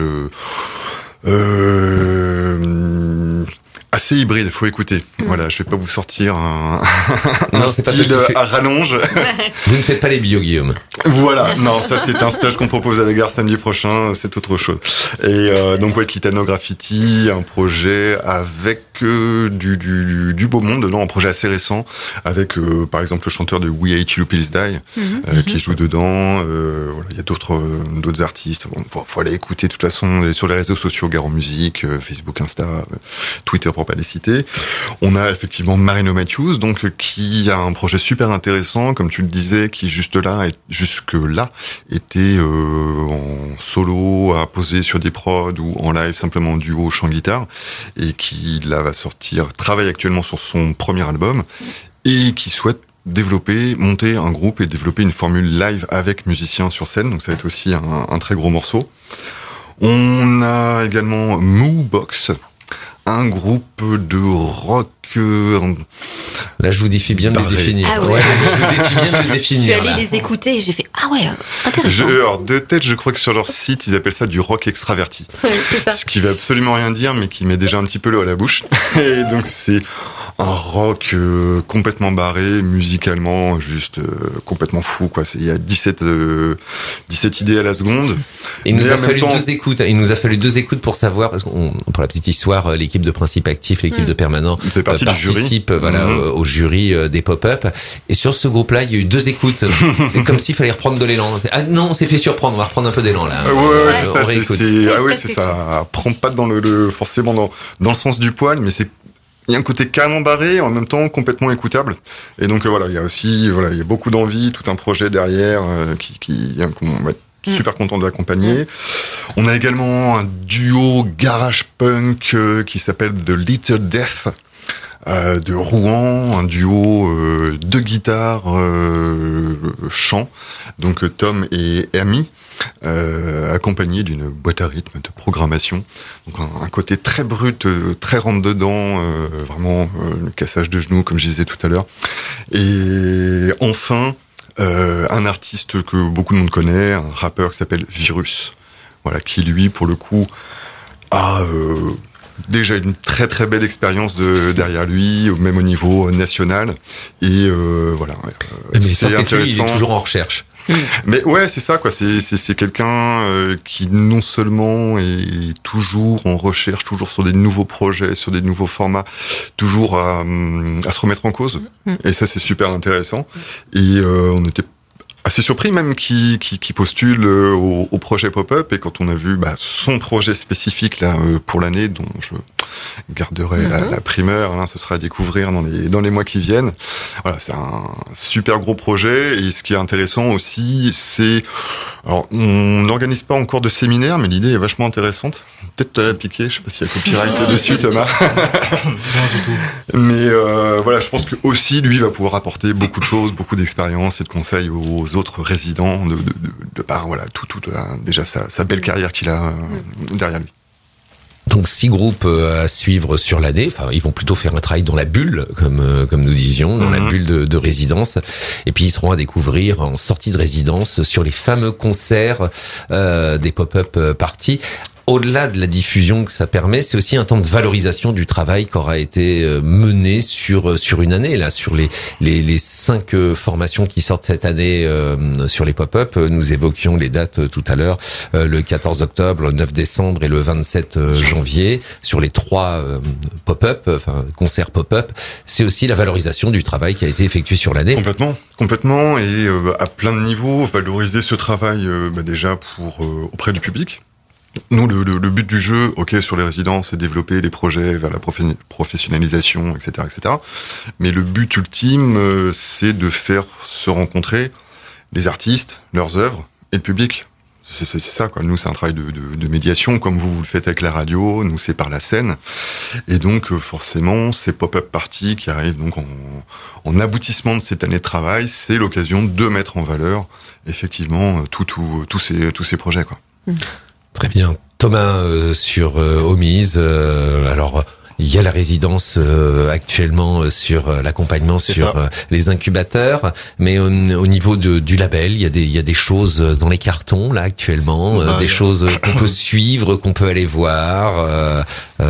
assez hybride, faut écouter. Voilà, je vais pas vous sortir un style à rallonge. Vous ne faites pas les bio, Guillaume. Voilà, non, ça c'est un stage qu'on propose à la gare samedi prochain, c'est autre chose. Et donc ouais, Kitano Graffiti, un projet avec du beau monde dedans, un projet assez récent, avec par exemple le chanteur de We Hate You Please Die, qui joue dedans. Voilà, il y a d'autres artistes. Bon, faut aller écouter. De toute façon, sur les réseaux sociaux, Gare en Musique, Facebook, Insta, Twitter pour pas les citer. On a effectivement Marino Matthews, donc qui a un projet super intéressant, comme tu le disais, qui jusque-là était en solo, à poser sur des prods ou en live simplement en duo chant-guitare, et qui là va travaille actuellement sur son premier album, et qui souhaite monter un groupe et développer une formule live avec musiciens sur scène, donc ça va être aussi un très gros morceau. On a également Moobox, un groupe de rock. Là, je vous défie bien de les définir. Ah ouais. Je vous défie bien de les définir. Je suis allée les écouter et j'ai fait ah ouais, intéressant. Alors, de tête, je crois que sur leur site, ils appellent ça du rock extraverti. Ouais, c'est ça. Ce qui veut absolument rien dire, mais qui met déjà un petit peu l'eau à la bouche. Et donc, c'est un rock complètement barré, musicalement, juste complètement fou, quoi. Il y a 17 idées à la seconde. Et il nous a fallu 2 écoutes. Il nous a fallu 2 écoutes pour savoir, parce qu'on, pour la petite histoire, l'équipe de Principe Actif, l'équipe de Permanent, participe au jury des pop-up. Et sur ce groupe-là, il y a eu 2 écoutes. C'est comme s'il fallait reprendre de l'élan. Ah non, on s'est fait surprendre. On va reprendre un peu d'élan là. Ouais, c'est ça. C'est ça. Prends pas dans forcément dans le sens du poil, mais il y a un côté carrément barré, en même temps complètement écoutable. Et donc voilà, il y a aussi il y a beaucoup d'envie, tout un projet derrière qu'on va super content de l'accompagner. On a également un duo garage punk qui s'appelle The Little Death. De Rouen, un duo de guitare, chant, donc Tom et Amy, accompagné d'une boîte à rythme de programmation. Donc un côté très brut, très rentre-dedans, vraiment le cassage de genoux, comme je disais tout à l'heure. Et enfin, un artiste que beaucoup de monde connaît, un rappeur qui s'appelle Virus, voilà, qui lui, pour le coup, a... déjà une très très belle expérience derrière lui, même au niveau national. Et voilà. Mais ça, c'est que lui, il est toujours en recherche. Mais ouais, c'est ça, quoi. C'est quelqu'un qui non seulement est toujours en recherche, toujours sur des nouveaux projets, sur des nouveaux formats, toujours à se remettre en cause. Et ça, c'est super intéressant. Et on était assez surpris même qui postule au projet Pop-Up, et quand on a vu son projet spécifique là pour l'année, dont je garderai la primeur, hein, ce sera à découvrir dans les mois qui viennent. Voilà, c'est un super gros projet, et ce qui est intéressant aussi, c'est, alors on n'organise pas encore de séminaire, mais l'idée est vachement intéressante. Peut-être te la piquer, je sais pas s'il y a copyright dessus, Thomas. Non du tout. Mais voilà, je pense que aussi lui va pouvoir apporter beaucoup de choses, beaucoup d'expérience et de conseils aux autres résidents de par voilà tout déjà sa belle carrière qu'il a derrière lui. Donc 6 groupes à suivre sur l'année. Enfin, ils vont plutôt faire un travail dans la bulle, comme nous disions, dans la bulle de résidence. Et puis ils seront à découvrir en sortie de résidence sur les fameux concerts des pop-up parties. Au-delà de la diffusion que ça permet, c'est aussi un temps de valorisation du travail qui aura été mené sur une année. Là, sur les 5 formations qui sortent cette année sur les pop-up, nous évoquions les dates tout à l'heure, le 14 octobre, le 9 décembre et le 27 janvier. Sur les 3 pop-up, enfin concerts pop-up, c'est aussi la valorisation du travail qui a été effectué sur l'année. Complètement, et à plein de niveaux, valoriser ce travail déjà auprès du public. Nous, le but du jeu, sur les résidents, c'est développer les projets vers la professionnalisation, etc., etc. Mais le but ultime, c'est de faire se rencontrer les artistes, leurs œuvres et le public. C'est ça, quoi. Nous, c'est un travail de médiation, comme vous le faites avec la radio. Nous, c'est par la scène. Et donc, forcément, ces pop-up parties qui arrivent donc en aboutissement de cette année de travail, c'est l'occasion de mettre en valeur, effectivement, tous ces projets, quoi. Très bien. Thomas, sur Homies, alors il y a la résidence actuellement sur l'accompagnement sur les incubateurs, mais au niveau du label, il y a des choses dans les cartons là actuellement, des choses qu'on peut suivre, qu'on peut aller voir.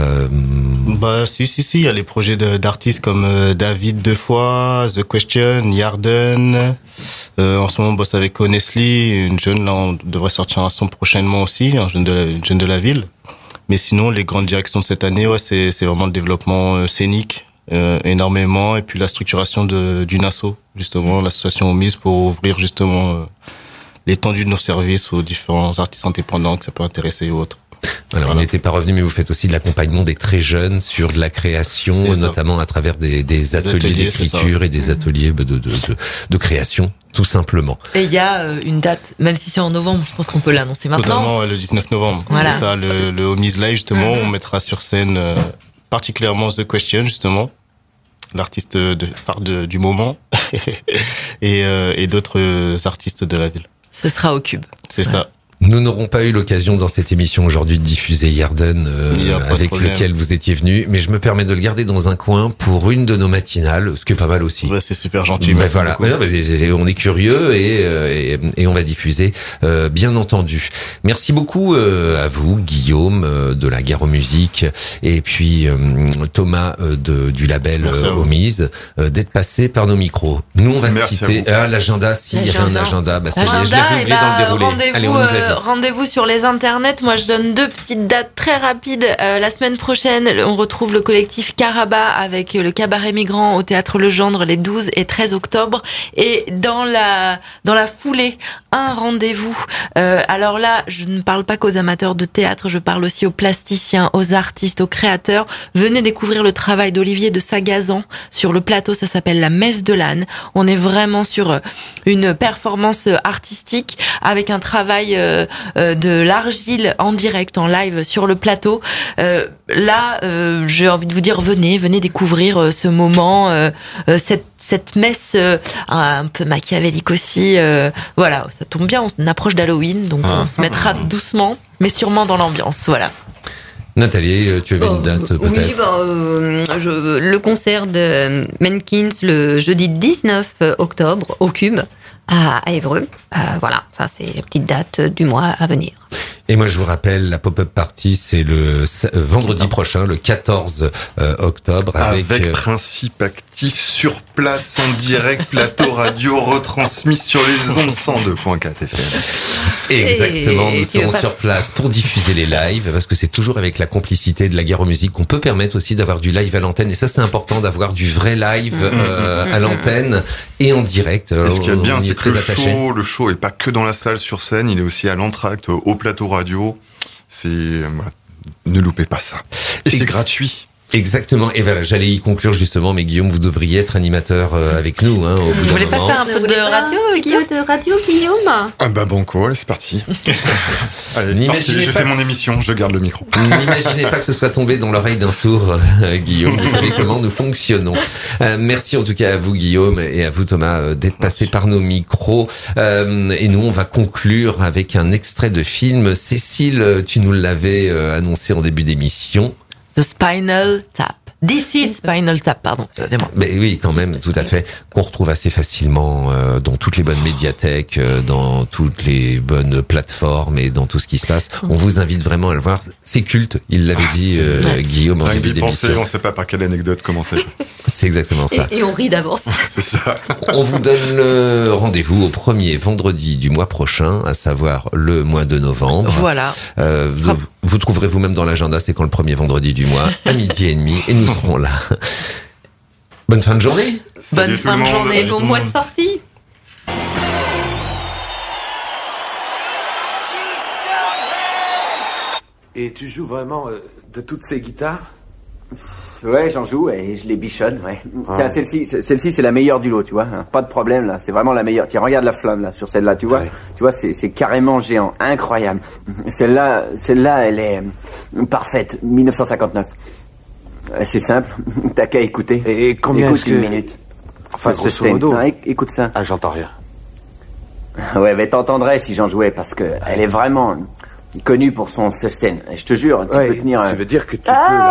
Si, il y a les projets d'artistes comme David Defoy, The Question, Yarden. En ce moment, on bosse avec Honestly, une jeune, là, on devrait sortir un son prochainement aussi, une jeune de la ville. Mais sinon, les grandes directions de cette année, c'est vraiment le développement scénique, énormément, et puis la structuration d'une asso, justement, l'association Homies, pour ouvrir justement l'étendue de nos services aux différents artistes indépendants que ça peut intéresser ou autres. Alors, on n'était pas revenu, mais vous faites aussi de l'accompagnement des très jeunes sur de la création, notamment à travers des ateliers d'écriture et des ateliers de création, tout simplement. Et il y a une date, même si c'est en novembre, je pense qu'on peut l'annoncer maintenant. Totalement, le 19 novembre. Voilà. C'est ça, le Homies Live, justement, on mettra sur scène particulièrement The Question, justement, l'artiste phare du moment, et d'autres artistes de la ville. Ce sera au Cube. C'est ça. Nous n'aurons pas eu l'occasion dans cette émission aujourd'hui de diffuser Yarden avec lequel vous étiez venu, mais je me permets de le garder dans un coin pour une de nos matinales, ce qui est pas mal aussi. Ouais, c'est super gentil. Voilà, on est curieux et on va diffuser, bien entendu. Merci beaucoup à vous, Guillaume de la Gare aux Musiques, et puis Thomas du label Homies, d'être passé par nos micros. Nous, on va se quitter. L'agenda, il y a un agenda. Je l'avais oublié dans le déroulé. Allez, on y va. rendez-vous sur les internets. Moi, je donne 2 petites dates très rapides. La semaine prochaine, on retrouve le collectif Caraba avec le cabaret migrant au théâtre Legendre les 12 et 13 octobre. Et dans la foulée, un rendez-vous. Alors là, je ne parle pas qu'aux amateurs de théâtre, je parle aussi aux plasticiens, aux artistes, aux créateurs. Venez découvrir le travail d'Olivier de Sagazan sur le plateau. Ça s'appelle La Messe de l'âne. On est vraiment sur une performance artistique avec un travail de l'argile en direct, en live sur le plateau. Là, j'ai envie de vous dire, venez découvrir ce moment, cette messe un peu machiavélique aussi. Voilà, ça tombe bien, on approche d'Halloween, donc on se mettra doucement, mais sûrement dans l'ambiance. Voilà. Nathalie, tu avais une date peut-être? Oui, le concert de Menkins le jeudi 19 octobre au Cube à Évreux. Voilà, ça c'est la petite date du mois à venir. Et moi, je vous rappelle, la pop-up party, c'est le vendredi prochain, le 14 octobre. Avec Principe Actif sur place, en direct, plateau radio retransmis sur les ondes 102.4 FM. Exactement, nous serons sur place pour diffuser les lives, parce que c'est toujours avec la complicité de la guerre aux musiques qu'on peut permettre aussi d'avoir du live à l'antenne. Et ça, c'est important d'avoir du vrai live à l'antenne et en direct. Et ce qui est bien, c'est que le show est pas que dans la salle sur scène, il est aussi à l'entracte, au plateau radio. C'est voilà. Ne loupez pas ça. Et c'est gratuit. Exactement. Et voilà, j'allais y conclure justement, mais Guillaume, vous devriez être animateur avec nous, hein, au bout d'un moment. Vous voulez pas faire un peu de radio, Guillaume? Ah bah banco, allez, c'est parti. Allez, je fais mon émission, je garde le micro. N'imaginez pas que ce soit tombé dans l'oreille d'un sourd, Guillaume. Vous savez comment nous fonctionnons. Merci en tout cas à vous, Guillaume, et à vous, Thomas, d'être passé par nos micros. Et nous, on va conclure avec un extrait de film. Cécile, tu nous l'avais annoncé en début d'émission. The Spinal Tap. This is Spinal Tap, pardon, excusez-moi. Mais oui, quand même, tout à fait. Qu'on retrouve assez facilement dans toutes les bonnes médiathèques, dans toutes les bonnes plateformes et dans tout ce qui se passe. On vous invite vraiment à le voir. C'est culte, il l'avait dit Guillaume en début d'émission. On ne sait pas par quelle anecdote commencer. C'est exactement ça. Et on rit d'avance. C'est ça. On vous donne le rendez-vous au premier vendredi du mois prochain, à savoir le mois de novembre. Voilà. Vous trouverez vous-même dans l'agenda, c'est quand le premier vendredi du mois, à 12h30, et nous serons là. Bonne fin de journée. Bonne fin de journée. Et bon mois de sortie. Et tu joues vraiment de toutes ces guitares? Ouais, j'en joue et je les bichonne, ouais. Tiens, celle-ci, c'est la meilleure du lot, tu vois. Hein. Pas de problème, là. C'est vraiment la meilleure. Tiens, regarde la flamme, là, sur celle-là, tu vois. Ouais. Tu vois, c'est carrément géant. Incroyable. Celle-là, elle est parfaite. 1959. C'est simple. T'as qu'à écouter. Et combien écoute une minute. Enfin, grosso modo. Ah, écoute ça. Ah, j'entends rien. Ouais, mais t'entendrais si j'en jouais, parce que elle est vraiment connue pour son sustain. Je te jure, tu peux tenir... Tu veux dire que tu peux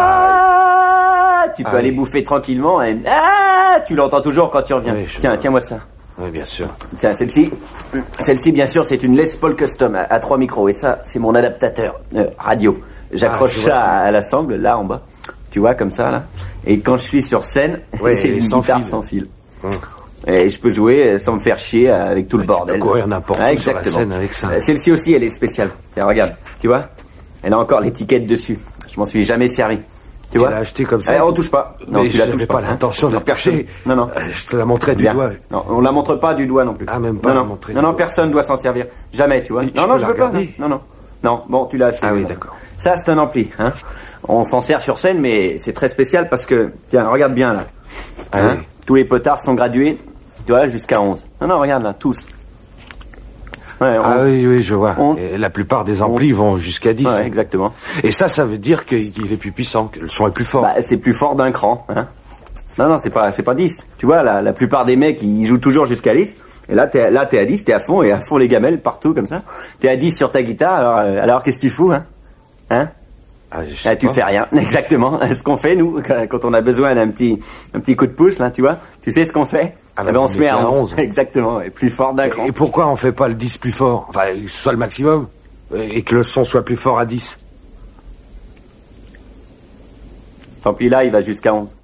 la... Tu peux aller bouffer tranquillement et... tu l'entends toujours quand tu reviens. Tiens-moi ça. Oui, bien sûr. Tiens, celle-ci, bien sûr, c'est une Les Paul Custom à 3 micros. Et ça, c'est mon adaptateur radio. J'accroche ça à la sangle, là, en bas. Tu vois, comme ça, là. Et quand je suis sur scène, c'est une guitare sans fil. Et je peux jouer sans me faire chier avec tout le bordel. Tu peux courir n'importe où sur la scène avec ça. Celle-ci aussi, elle est spéciale. Tiens, regarde. Tu vois, elle a encore l'étiquette dessus. Je m'en suis jamais servi. Tu vois, l'as acheté comme ça. On touche pas. Non, mais tu la touches pas l'intention de la toucher. Non. Je te la montrais du doigt. Non, on la montre pas du doigt non plus. Ah, même pas la montrer. Non, personne doit s'en servir. Jamais, tu vois. Non, je veux pas. Non, bon, tu l'as assez. Ah oui, d'accord. Ça, c'est un ampli, hein. On s'en sert sur scène, mais c'est très spécial parce que, tiens, regarde bien, là. Hein, oui. Tous les potards sont gradués, tu vois, jusqu'à 11. Non, regarde, là, tous. Ouais, oui, je vois. Et la plupart des amplis vont jusqu'à 10. Ouais, exactement. Et ça veut dire qu'il est plus puissant, que le son est plus fort. Bah, c'est plus fort d'un cran, hein. Non, c'est pas 10. Tu vois, la plupart des mecs, ils jouent toujours jusqu'à 10. Et là, t'es à 10, t'es à fond, et à fond les gamelles, partout, comme ça. T'es à 10 sur ta guitare, alors qu'est-ce que tu fous, hein? Tu fais rien, exactement. Ce qu'on fait, nous, quand on a besoin d'un petit coup de pouce, là, tu vois. Tu sais ce qu'on fait? On se met à 11. Exactement, et plus fort d'un cran. Et pourquoi on fait pas le 10 plus fort? Enfin, que ce soit le maximum, et que le son soit plus fort à 10. Tant pis, là, il va jusqu'à 11.